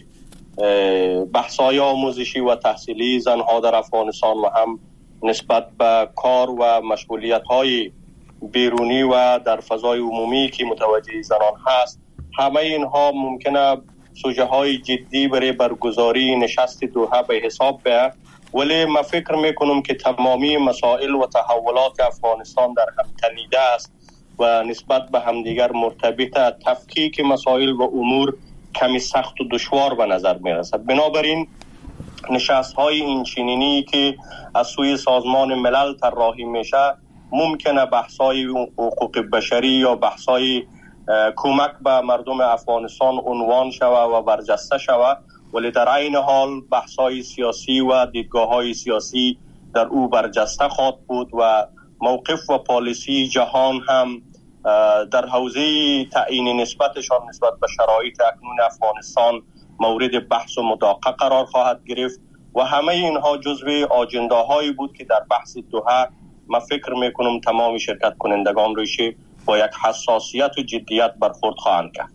بحث‌های آموزشی و تحصیلی زنها در افغانستان و هم نسبت به کار و مشغولیت‌های بیرونی و در فضای عمومی که متوجه زنان هست، همه اینها ممکنه سوژه های جدی برای برگزاری نشست دوحه به حساب بیاید، ولی من فکر میکنم که تمامی مسائل و تحولات افغانستان در هم تنیده است و نسبت به همدیگر مرتبط، تفکیک مسائل و امور کمی سخت و دشوار به نظر میرسد. بنابراین نشست های این چنینی که از سوی سازمان ملل طراحی میشه ممکنه بحث‌های حقوق بشری یا بحث‌های کمک به مردم افغانستان عنوان شود و برجسته شود، ولی در عین حال بحث‌های سیاسی و دیدگاه‌های سیاسی در او برجسته خواهد بود و موقف و پالیسی جهان هم در حوزه تعیین نسبتشان نسبت به شرایط اکنون افغانستان مورد بحث و مداقه قرار خواهد گرفت و همه اینها جزو آجنداهایی بود که در بحث دوحه من فکر میکنم تمام شرکت کنندگان رویش با یک حساسیت و جدیت برخورد خواهند کرد.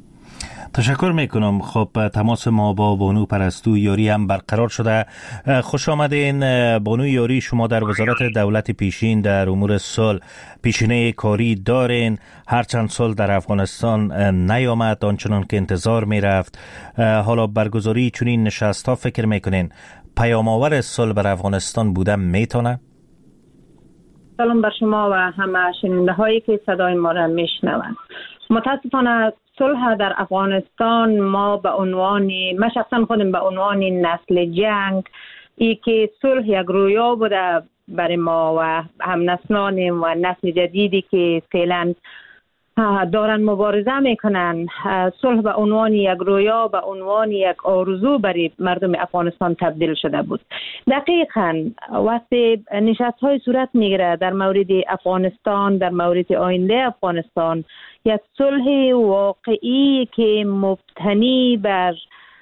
تشکر میکنم. خب تماس ما با بانو پرستو یاری هم برقرار شده. خوش آمدین بانو یاری. شما در وزارت دولت پیشین در امور صلح پیشینه کاری دارین. هر چند سال در افغانستان نیامد آنچنان که انتظار میرفت. حالا برگزاری چنین نشست ها فکر میکنین پیام آور صلح بر افغانستان بوده میتونه؟ سلام بر شما و همه شنونده هایی که صدای ما را میشنوند. متاسفانه صلح در افغانستان ما به عنوان ما شخصا خودم به عنوان نسل جنگ ای که صلح یک رویا بوده برای ما و هم نسلانیم و نسل جدیدی که فعلا دارن مبارزه میکنن، صلح به عنوان یک رویا، به عنوان یک آرزو برای مردم افغانستان تبدیل شده بود. دقیقاً وقتی نشست های صورت میگیره در مورد افغانستان، در مورد آینده افغانستان، یک صلح واقعی که مبتنی بر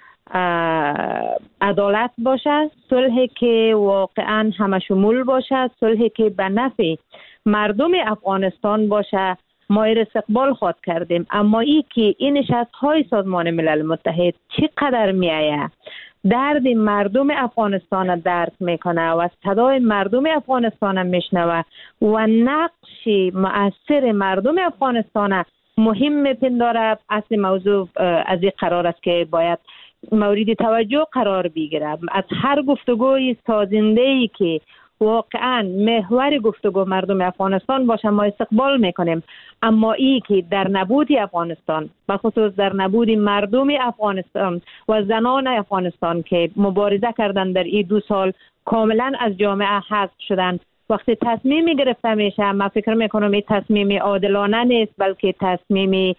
عدالت باشد، صلحی که واقعاً همه شمول باشد، صلحی که به نفع مردم افغانستان باشه، ما این استقبال خواهد کردیم. اما ای که این نشست های سازمان ملل متحد چقدر می آید درد مردم افغانستان درک میکنه و صدای مردم افغانستان میشنوه و نقش مؤثر مردم افغانستان مهم میپنداره، اصل موضوع از این قرار است که باید مورد توجه قرار بگیره. از هر گفتگوی سازنده‌ای که واقعا محور گفتگو مردم افغانستان باشه ما استقبال میکنیم، اما ای که در نبود افغانستان، بخصوص در نبود مردم افغانستان و زنان افغانستان که مبارزه کردن در این دو سال کاملا از جامعه حذف شدن، وقتی تصمیمی گرفته میشه من فکر میکنم این تصمیم عادلانه نیست، بلکه تصمیمی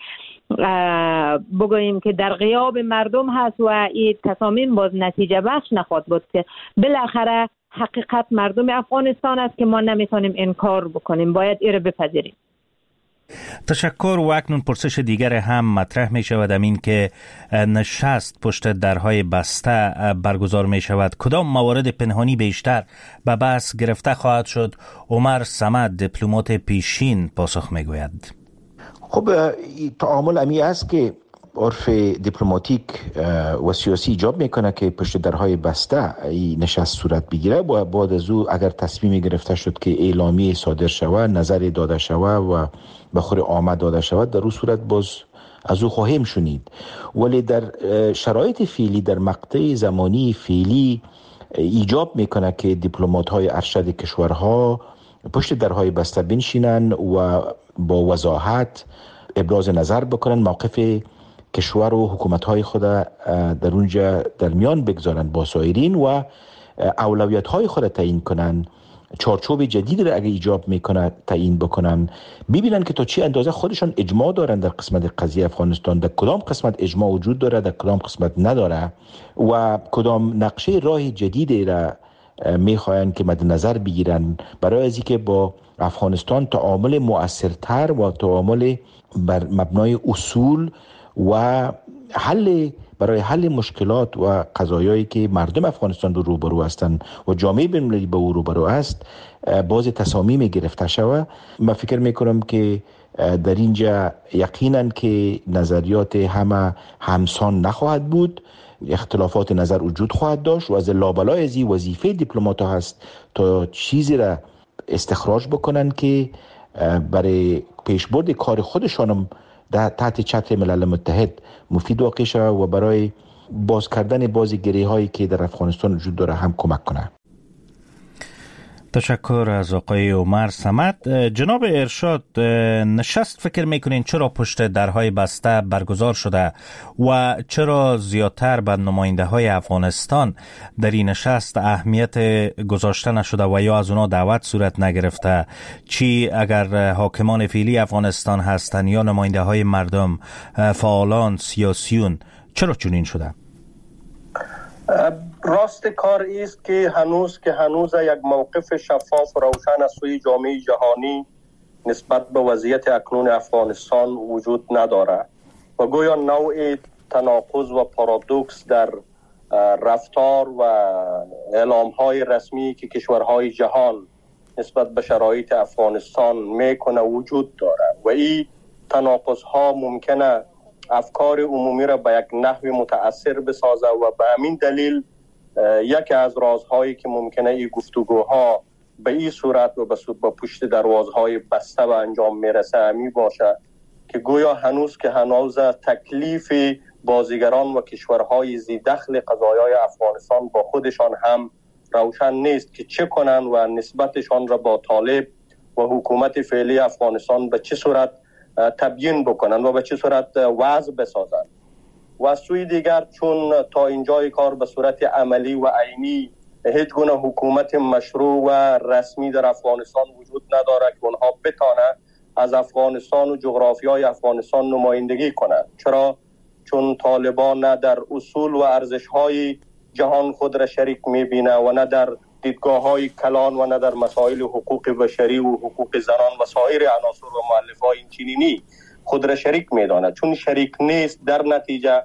بگوییم که در غیاب مردم هست و این تصامیم باز نتیجه بخش نخواهد بود که بالاخره حقیقت مردم افغانستان است که ما نمیتونیم انکار بکنیم، باید این رو بپذیریم. تشکر. و اکنون پرسش دیگر هم مطرح می شود، این که نشست پشت درهای بسته برگزار می شود، کدام موارد پنهانی بیشتر به بحث گرفته خواهد شد؟ عمر صمد دیپلمات پیشین پاسخ می گوید. خب تعامل امی است که عرف دیپلماتیک و سیاسی ایجاب میکنه که پشت درهای بسته این نشست صورت بگیره و بعد از او اگر تصمیمی گرفته شد که اعلامیه صادر شود، نظری داده شود و به خور عامه داده شود، در اون صورت باز از او خواهیم شنید. ولی در شرایط فعلی، در مقطع زمانی فعلی ایجاب میکنه که دیپلمات های ارشد کشورها پشت درهای بسته بنشینن و با وضاحت ابراز نظر بکنن، موقف کشور و حکومت‌های خود در اونجا در میان بگذارن با سایرین و اولویت‌های خود تعیین کنن چارچوب جدید را اگه ایجاب میکنه تعیین بکنن، ببینن که تا چه اندازه خودشان اجماع دارن در قسمت قضیه افغانستان، در کدام قسمت اجماع وجود داره، در کدام قسمت نداره و کدام نقشه راه جدیدی را میخواین که مد نظر بگیرن برای از اینکه با افغانستان تعامل مؤثرتر و تعامل بر مبنای اصول و حل برای حل مشکلات و قضایایی که مردم افغانستان رو روبرو هستند و جامعه بین‌المللی به او روبرو است باز تصامیم گرفته شود. من فکر میکنم که در اینجا یقینا که نظریات همه همسان نخواهد بود، اختلافات نظر وجود خواهد داشت و از لابلای ازی وظیفه دیپلمات ها هست تا چیزی را استخراج بکنن که برای پیشبرد کار خودشانم در تحت چتر ملل متحد مفید واقع شود و برای باز کردن باز گره هایی که در افغانستان وجود داره هم کمک کنه. تشکر از آقای عمر صمد. جناب ارشاد، نشست فکر میکنین چرا پشت درهای بسته برگزار شده و چرا زیادتر به نماینده های افغانستان در این نشست اهمیت گذاشته نشده و یا از اونا دعوت صورت نگرفته؟ چی اگر حاکمان فعلی افغانستان هستن یا نماینده های مردم، فعالان، سیاسیون، چرا چنین شده؟ راست کار است که هنوز که هنوز یک موقف شفاف و روشن از سوی جامعه جهانی نسبت به وضعیت اکنون افغانستان وجود نداره و گویا نوع تناقض و پارادوکس در رفتار و اعلام‌های رسمی که کشورهای جهان نسبت به شرایط افغانستان میکنه وجود داره و این تناقض‌ها ممکنه افکار عمومی را به یک نحو متأثر بسازه و به همین دلیل یکی از رازهایی که ممکنه این گفتگوها به این صورت و به پشت دروازهای بسته به انجام میرسه همی باشه که گویا هنوز که هنوز تکلیف بازیگران و کشورهای ذی دخل قضایای افغانستان با خودشان هم روشن نیست که چه کنن و نسبتشان را با طالب و حکومت فعلی افغانستان به چه صورت تبیین بکنن و به چه صورت وضع بسازن. و از سوی دیگر چون تا اینجای کار به صورت عملی و عینی هیچ گونه حکومت مشروع و رسمی در افغانستان وجود نداره که اونها بتانه از افغانستان و جغرافیای افغانستان نمایندگی کنند. چرا؟ چون طالبان نه در اصول و ارزش‌های جهان خود را شریک می‌بینه و نه در دیدگاه‌های کلان و نه در مسائل حقوق بشری و حقوق زنان و سایر عناصر و مؤلفه‌های اینچنینی خود را شریک می‌داند. چون شریک نیست، در نتیجه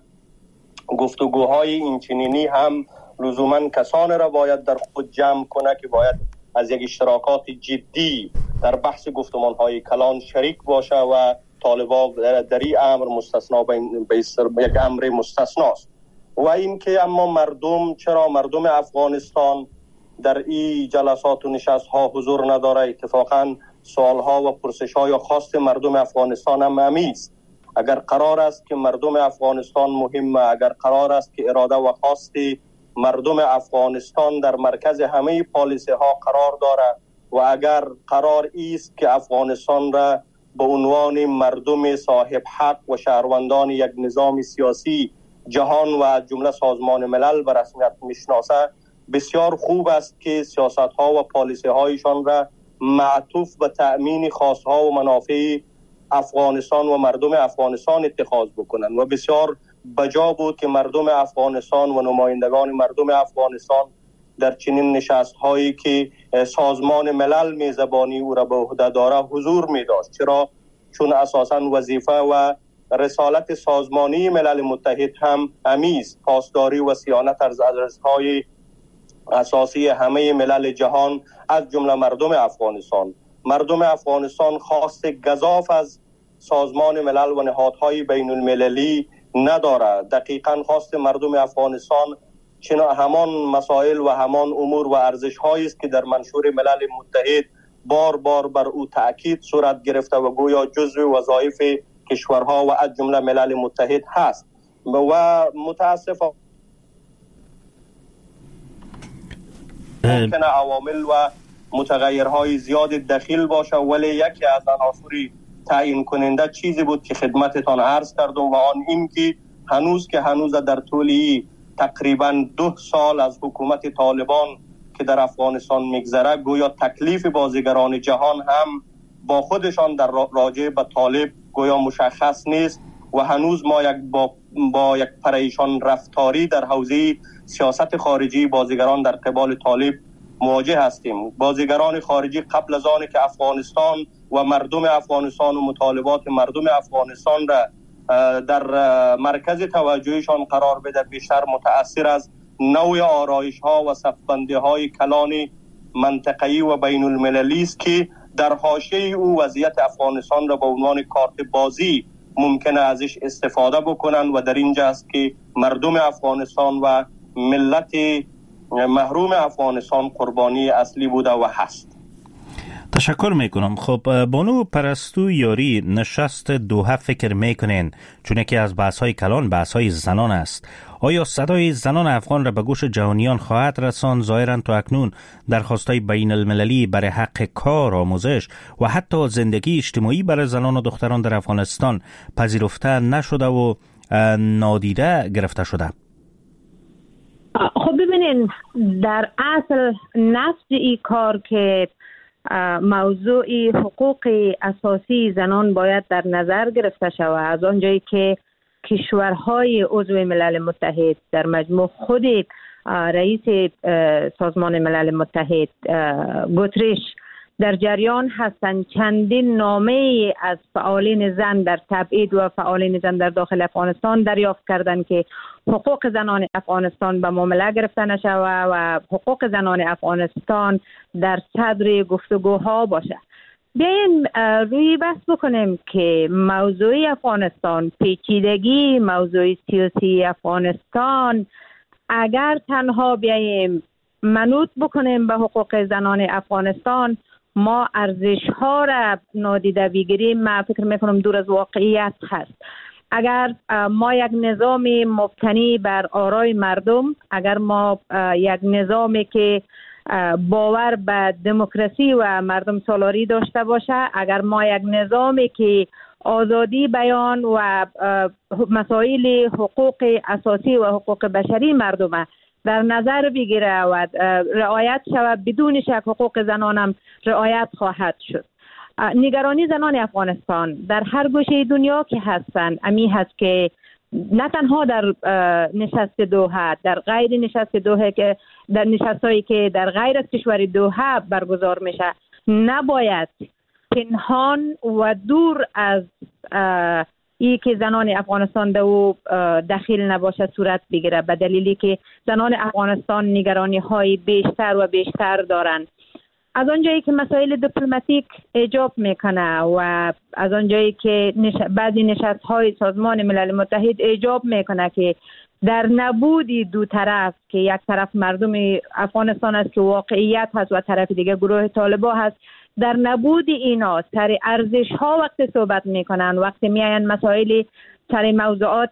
گفتگوهای اینچنینی هم لزوما کسان را باید در خود جمع کنه که باید از یک اشتراکات جدی در بحث گفتمان‌های کلان شریک باشه و طالبان در این امر مستثنا به یک امر مستثناست. و این که اما مردم، چرا مردم افغانستان در این جلسات و نشست‌ها حضور نداره؟ اتفاقاً سوال‌ها و پرسش‌ها یا خواست مردم افغانستان هم همیست. اگر قرار است که مردم افغانستان مهمه، اگر قرار است که اراده و خواست مردم افغانستان در مرکز همه پالیسی ها قرار داره و اگر قرار است که افغانستان را به عنوان مردم صاحب حق و شهروندان یک نظام سیاسی جهان و از جمله سازمان ملل به رسمیت میشناسه، بسیار خوب است که سیاست ها و پالیسی هایشان را معطوف به تأمین خواست ها و منافع افغانستان و مردم افغانستان اتخاذ بکنن و بسیار بجا بود که مردم افغانستان و نمایندگان مردم افغانستان در چنین نشست هایی که سازمان ملل میزبانی او را به عهده داره حضور می داشت. چرا؟ چون اساساً وظیفه و رسالت سازمانی ملل متحد هم همیست پاسداری و صیانت از ارزش‌های اساسی همه ملل جهان از جمله مردم افغانستان. مردم افغانستان خواست گزاف از سازمان ملل و نهادهای بین المللی نداره. دقیقاً خواست مردم افغانستان چنان همان مسائل و همان امور و ارزش‌هایی است که در منشور ملل متحد بار بار بر او تأکید صورت گرفته و گویا جزو وظایف کشورها و از جمله ملل متحد هست و متاسفانه ممکنه عوامل و متغیرهای زیاد دخیل باشه، ولی یکی از عناصر تعیین کننده چیزی بود که خدمتتان عرض کردم و آن این که هنوز که هنوز در طول تقریبا دو سال از حکومت طالبان که در افغانستان میگذره گویا تکلیف بازیگران جهان هم با خودشان در راجع به طالب گویا مشخص نیست و هنوز ما یک با, با یک پریشان رفتاری در حوزه سیاست خارجی بازیگران در قبال طالب مواجه هستیم. بازیگران خارجی قبل از آن که افغانستان و مردم افغانستان و مطالبات مردم افغانستان را در مرکز توجهشان قرار بده بیشتر متأثر از نوع آرایش ها و صفبندی های کلان منطقه‌ای و بین المللی است که در حاشیه او وضعیت افغانستان را به عنوان کارت بازی ممکنه ازش استفاده بکنن و در اینجا است که مردم افغانستان و ملت محروم افغانستان قربانی اصلی بوده و هست. تشکر میکنم. خب بانو پرستو یاری، نشست دوحه فکر میکنین چون یکی از بحث های کلان بحث های زنان است، آیا صدای زنان افغان را به گوش جهانیان خواهد رساند؟ ظاهرا تا اکنون درخواست‌های بین المللی برای حق کار، آموزش و حتی زندگی اجتماعی برای زنان و دختران در افغانستان پذیرفته نشده و نادیده گرفته شده. خب ببینین، در اصل نفس این کار که موضوع حقوق اساسی زنان باید در نظر گرفته شود، از آنجایی که کشورهای عضو ملل متحد در مجموع خود رئیس سازمان ملل متحد گوتریش در جریان هستند چندین نامه از فعالین زن در تبعید و فعالین زن در داخل افغانستان دریافت کردند که حقوق زنان افغانستان به معامله گرفته نشود و حقوق زنان افغانستان در صدر گفتگوها باشه. بیاین روی بحث بکنیم که موضوع افغانستان، پیچیدگی موضوع سیاسی افغانستان، اگر تنها بیاییم منوط بکنیم به حقوق زنان افغانستان، ما ارزش ها را نادیده بگیریم، من فکر میکنم دور از واقعیت هست. اگر ما یک نظام مبتنی بر آرای مردم، اگر ما یک نظامی که باور به دموکراسی و مردم سالاری داشته باشه، اگر ما یک نظامی که آزادی بیان و مسائل حقوق اساسی و حقوق بشری مردم در نظر بگیره و رعایت شود، بدون شک حقوق زنانم رعایت خواهد شد. نگرانی زنان افغانستان در هر گوشه دنیا که هستند امی هست که نه تنها در نشست دوحه، در غیر نشست دوحه که در نشستایی که در غیر از کشور دوحه برگزار میشه، نباید پنهان و دور از ای که زنان افغانستان دو دخیل نباشه صورت بگیره، به دلیلی که زنان افغانستان نگرانی های بیشتر و بیشتر دارند. از آنجایی که مسائل دیپلماتیک ایجاب میکنه و از آنجایی که نش... بعضی نشست های سازمان ملل متحد ایجاب میکنه که در نبود دو طرف، که یک طرف مردم افغانستان است که واقعیت هست و طرف دیگه گروه طالبا هست، در نبود اینا سر ارزش ها وقت صحبت میکنن، وقتی میاین مسائل سر موضوعات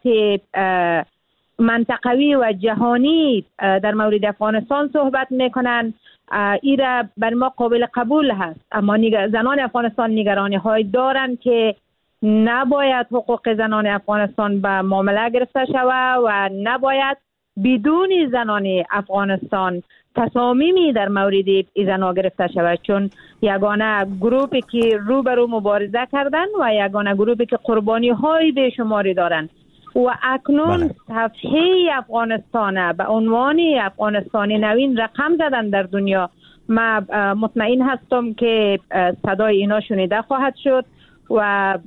منطقوی و جهانی در مورد افغانستان صحبت میکنن، ایره بر ما قابل قبول هست. اما زنان افغانستان نگرانی های دارن که نباید حقوق زنان افغانستان به معامله گرفته شود و نباید بدون زنان افغانستان تصامیمی در مورد زنان گرفته شود، چون یگانه گروهی که رو به رو مبارزه کردن و یگانه گروهی که قربانی های بیشماری دارن و اکنون صفحه افغانستان به عنوان افغانستان نوین رقم زدن در دنیا. من مطمئن هستم که صدای اینا شنیده خواهد شد و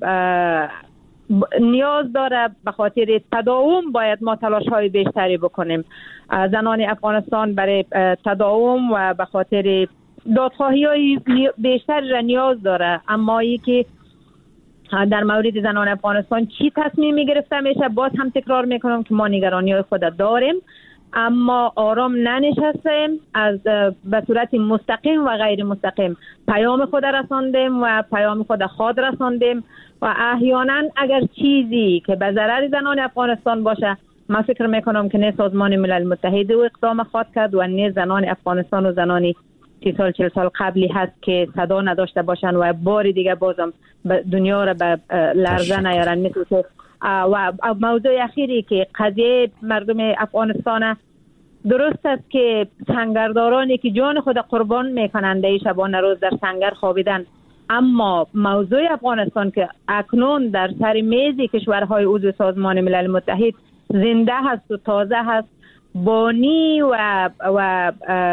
نیاز داره به خاطر تداوم باید ما تلاش های بیشتری بکنیم. زنان افغانستان برای تداوم و به خاطر دادخواهی های بیشتر را نیاز داره. اما ای که در مورد زنان افغانستان چی تصمیمی گرفته میشه، باز هم تکرار میکنم که ما نگرانی های خود داریم، اما آرام ننشستیم. از به صورت مستقیم و غیر مستقیم پیام خود رساندیم و پیام خود خود رساندیم و احیانا اگر چیزی که به ضرر زنان افغانستان باشه، من فکر میکنم که نه سازمان ملل متحد و اقدام خواهد کرد و نه زنان افغانستان و زنانی سی سال چل سال قبلی هست که صدا نداشته باشن و بار دیگه بازم دنیا را به لرزه نیارن. مثل و موضوع اخیری که قضیه مردم افغانستان درست است که سنگردارانی که جان خود قربان میکنند ای شبان روز در سنگر خوابیدن، اما موضوع افغانستان که اکنون در سر میز کشورهای عضو سازمان ملل متحد زنده هست و تازه هست، بانی و و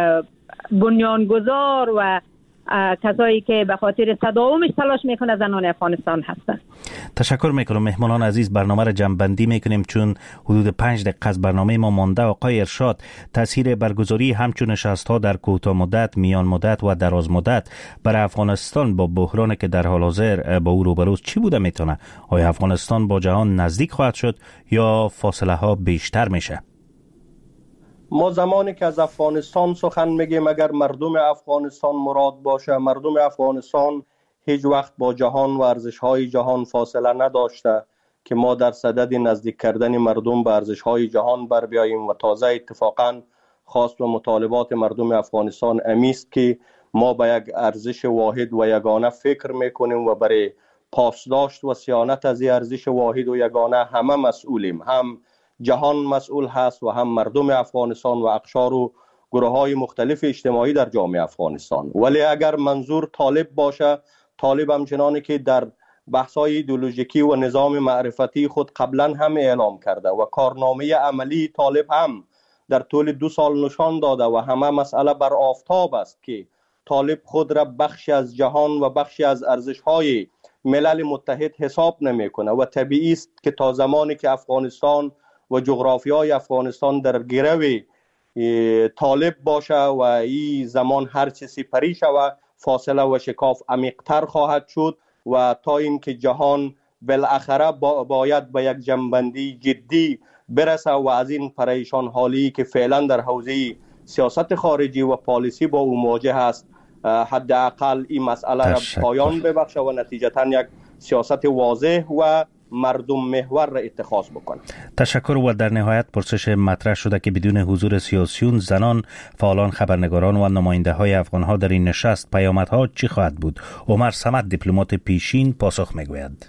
بنیانگذار و کسایی که به خاطر تداومش تلاش میکنه زنان افغانستان هستند. تشکر میکنم. مهمانان عزیز، برنامه را جمع‌بندی میکنیم چون حدود پنج دقیقه از برنامه ما مانده. آقای ارشاد، تاثیر برگزاری همچون نشست‌ها در کوتاه مدت، میان مدت و دراز مدت برای افغانستان با بحرانی که در حال حاضر با او روبروست چی بوده میتونه؟ آیا افغانستان با جهان نزدیک خواهد شد یا فاصله ها بیشتر میشه؟ ما زمانی که از افغانستان سخن میگیم، اگر مردم افغانستان مراد باشه، مردم افغانستان هیچ وقت با جهان و ارزش‌های جهان فاصله نداشته که ما در صدد نزدیک کردن مردم به ارزش‌های جهان بر بیاییم و تازه اتفاقاً خواست و مطالبات مردم افغانستان امیست که ما به یک ارزش واحد و یگانه فکر میکنیم و برای پاسداشت و صیانت از این ارزش واحد و یگانه همه مسئولیم. هم جهان مسئول هست و هم مردم افغانستان و اقشار و گروه‌های مختلف اجتماعی در جامعه افغانستان. ولی اگر منظور طالب باشه، طالب همچنانی که در بحث‌های ایدئولوژیکی و نظام معرفتی خود قبلا هم اعلام کرده و کارنامه عملی طالب هم در طول دو سال نشان داده و همه مسئله بر آفتاب است که طالب خود را بخشی از جهان و بخشی از ارزش‌های ملل متحد حساب نمی‌کنه و طبیعی است که تا زمانی که افغانستان و جغرافیای افغانستان در گرو طالب باشه و این زمان هر چه سپری شود، فاصله و شکاف عمیق‌تر خواهد شد و تا اینکه جهان بالاخره با باید به یک جنبندی جدی برسه و از این پریشان حالی که فعلا در حوزه سیاست خارجی و پالیسی با او مواجه است، حداقل این مسئله را پایان ببخشه و نتیجتا یک سیاست واضح و مردم محور را اتخاذ بکنه. تشکر. و در نهایت پرسش مطرح شده که بدون حضور سیاسیون، زنان، فعالان، خبرنگاران و نماینده های افغان ها در این نشست پیامدها چی خواهد بود؟ عمر صمد، دیپلمات پیشین، پاسخ میگوید.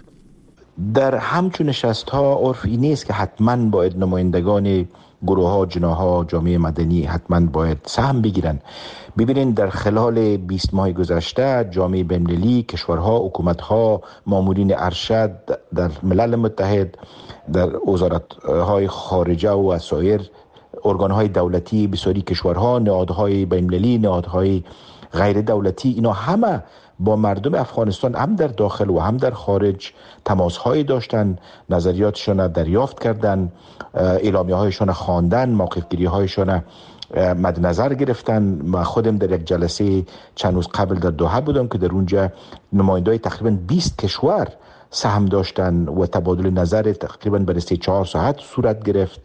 در همچون نشست ها عرف این نیست که حتما باید نمایندگان گروه ها، جناح ها، جامعه مدنی حتما باید سهم بگیرن. ببینید در خلال بیست ماه گذشته جامعه بین‌المللی، کشورها، حکومت‌ها، مامورین ارشد در ملل متحد، در وزارت‌های خارجه و سایر ارگان‌های دولتی بسیاری کشورها، نهادهای بین‌المللی، نهادهای غیر دولتی، اینا همه با مردم افغانستان هم در داخل و هم در خارج تماس‌هایی داشتن، نظریاتشون دریافت کردن، اعلامیه‌هایشون خواندن، موقف‌گیری‌هایشون مد نظر گرفتن. ما خودم در یک جلسه چند روز قبل در دوحه بودم که در اونجا نماینده‌های تقریبا بیست کشور سهم داشتن و تبادل نظر تقریبا برای سه چهار ساعت صورت گرفت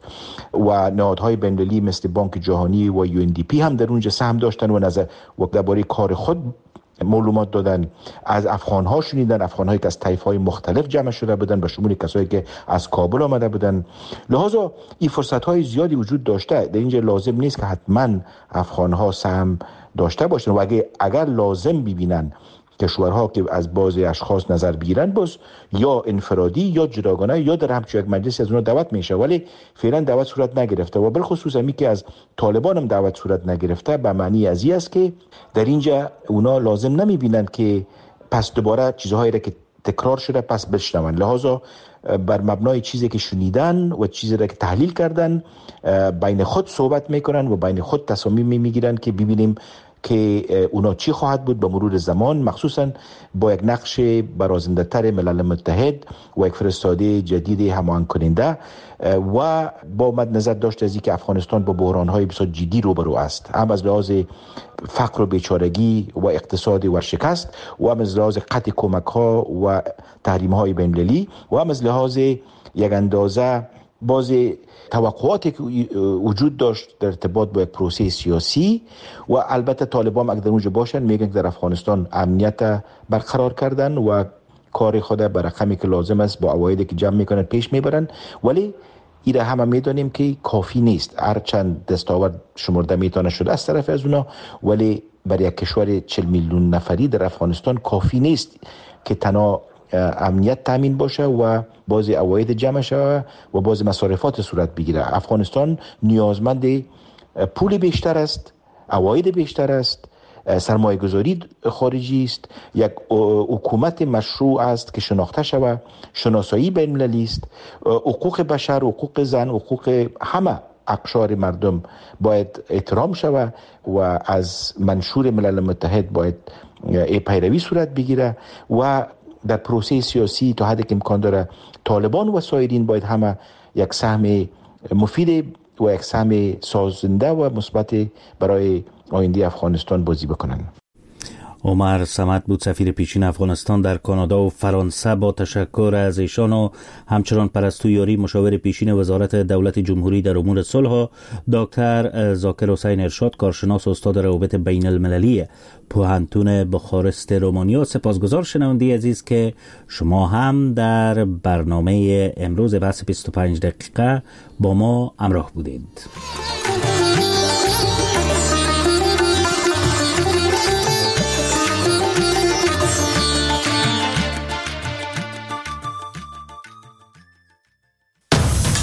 و نهادهای بین‌المللی مثل بانک جهانی و یو ان دی پی هم در اونجا سهم داشتن و نظر و درباره کار خود معلومات دادن. از افغان‌ها شنیدن، افغان‌هایی که از طایف‌های مختلف جمع شده بودن به شمول کسایی که از کابل آمده بودن. لذا این فرصت‌های زیادی وجود داشته. در اینجا لازم نیست که حتما افغان‌ها سهم داشته باشن و اگر اگر لازم ببینن کشورها که از بعضی اشخاص نظر بگیرن، باز یا انفرادی یا جداگانه یا در همچون یک مجلس از اونها دعوت میشه، ولی فعلا دعوت صورت نگرفته و بالخصوص همی که از طالبان هم دعوت صورت نگرفته به معنی از این است که در اینجا اونا لازم نمیبینن که پس دوباره چیزهایی را که تکرار شده پس بشنون. لحاظا بر مبنای چیزی که شنیدن و چیزی را که تحلیل کردن بین خود صحبت میکنن و بین خود تصامیم میگیرن که ببینیم که اونا چی خواهد بود به مرور زمان، مخصوصا با یک نقش برازنده تر ملل متحد و یک فرستاده جدید هماهنگ کننده و با مد نظر داشت از اینکه افغانستان با بحران‌های بسیار جدی روبرو است، هم از لحاظ فقر و بیچارگی و اقتصاد ورشکست و هم از لحاظ قطع کمک‌ها و تحریم‌های بین‌المللی و هم از لحاظ یک اندازه باز توقعاتی که وجود داشت در ارتباط با یک پروسه سیاسی و البته طالبان اگر در اونجا باشن میگن که در افغانستان امنیت برقرار کردن و کار خود به رقمی که لازم است با اوایدی که جمع میکنن پیش میبرن، ولی این را همه میدانیم که کافی نیست. هرچند دستاورد شمرده میتونه شده از طرف از اونا، ولی برای یک کشور چهل میلیون نفری در افغانستان کافی نیست که تنها امنیت تامین باشه و بعضی عواید جمع شود و بعضی مصارفات صورت بگیره. افغانستان نیازمند پول بیشتر است، عواید بیشتر است، سرمایه گذاری خارجی است، یک حکومت مشروع است که شناخته شود، شناسایی بین المللی است، حقوق بشر، حقوق زن، حقوق همه اقشار مردم باید احترام شود و از منشور ملل متحد باید پیروی صورت بگیره و در پروسه سیاسی تا حدی که امکان داره طالبان و سایرین باید همه یک سهم مفید و یک سهم سازنده و مثبت برای آینده افغانستان بازی بکنن. عمر صمد بود، سفیر پیشین افغانستان در کانادا و فرانسه. با تشکر از ایشان و همچنان پرستو یاری، مشاور پیشین وزارت دولت جمهوری در امور صلح، دکتر ذاکر حسین ارشاد، کارشناس و استاد روابط بین المللی پوهنتون بخارست رومانیا. سپاسگزار شنونده عزیز که شما هم در برنامه امروز بحث بیست و پنج دقیقه با ما همراه بودید.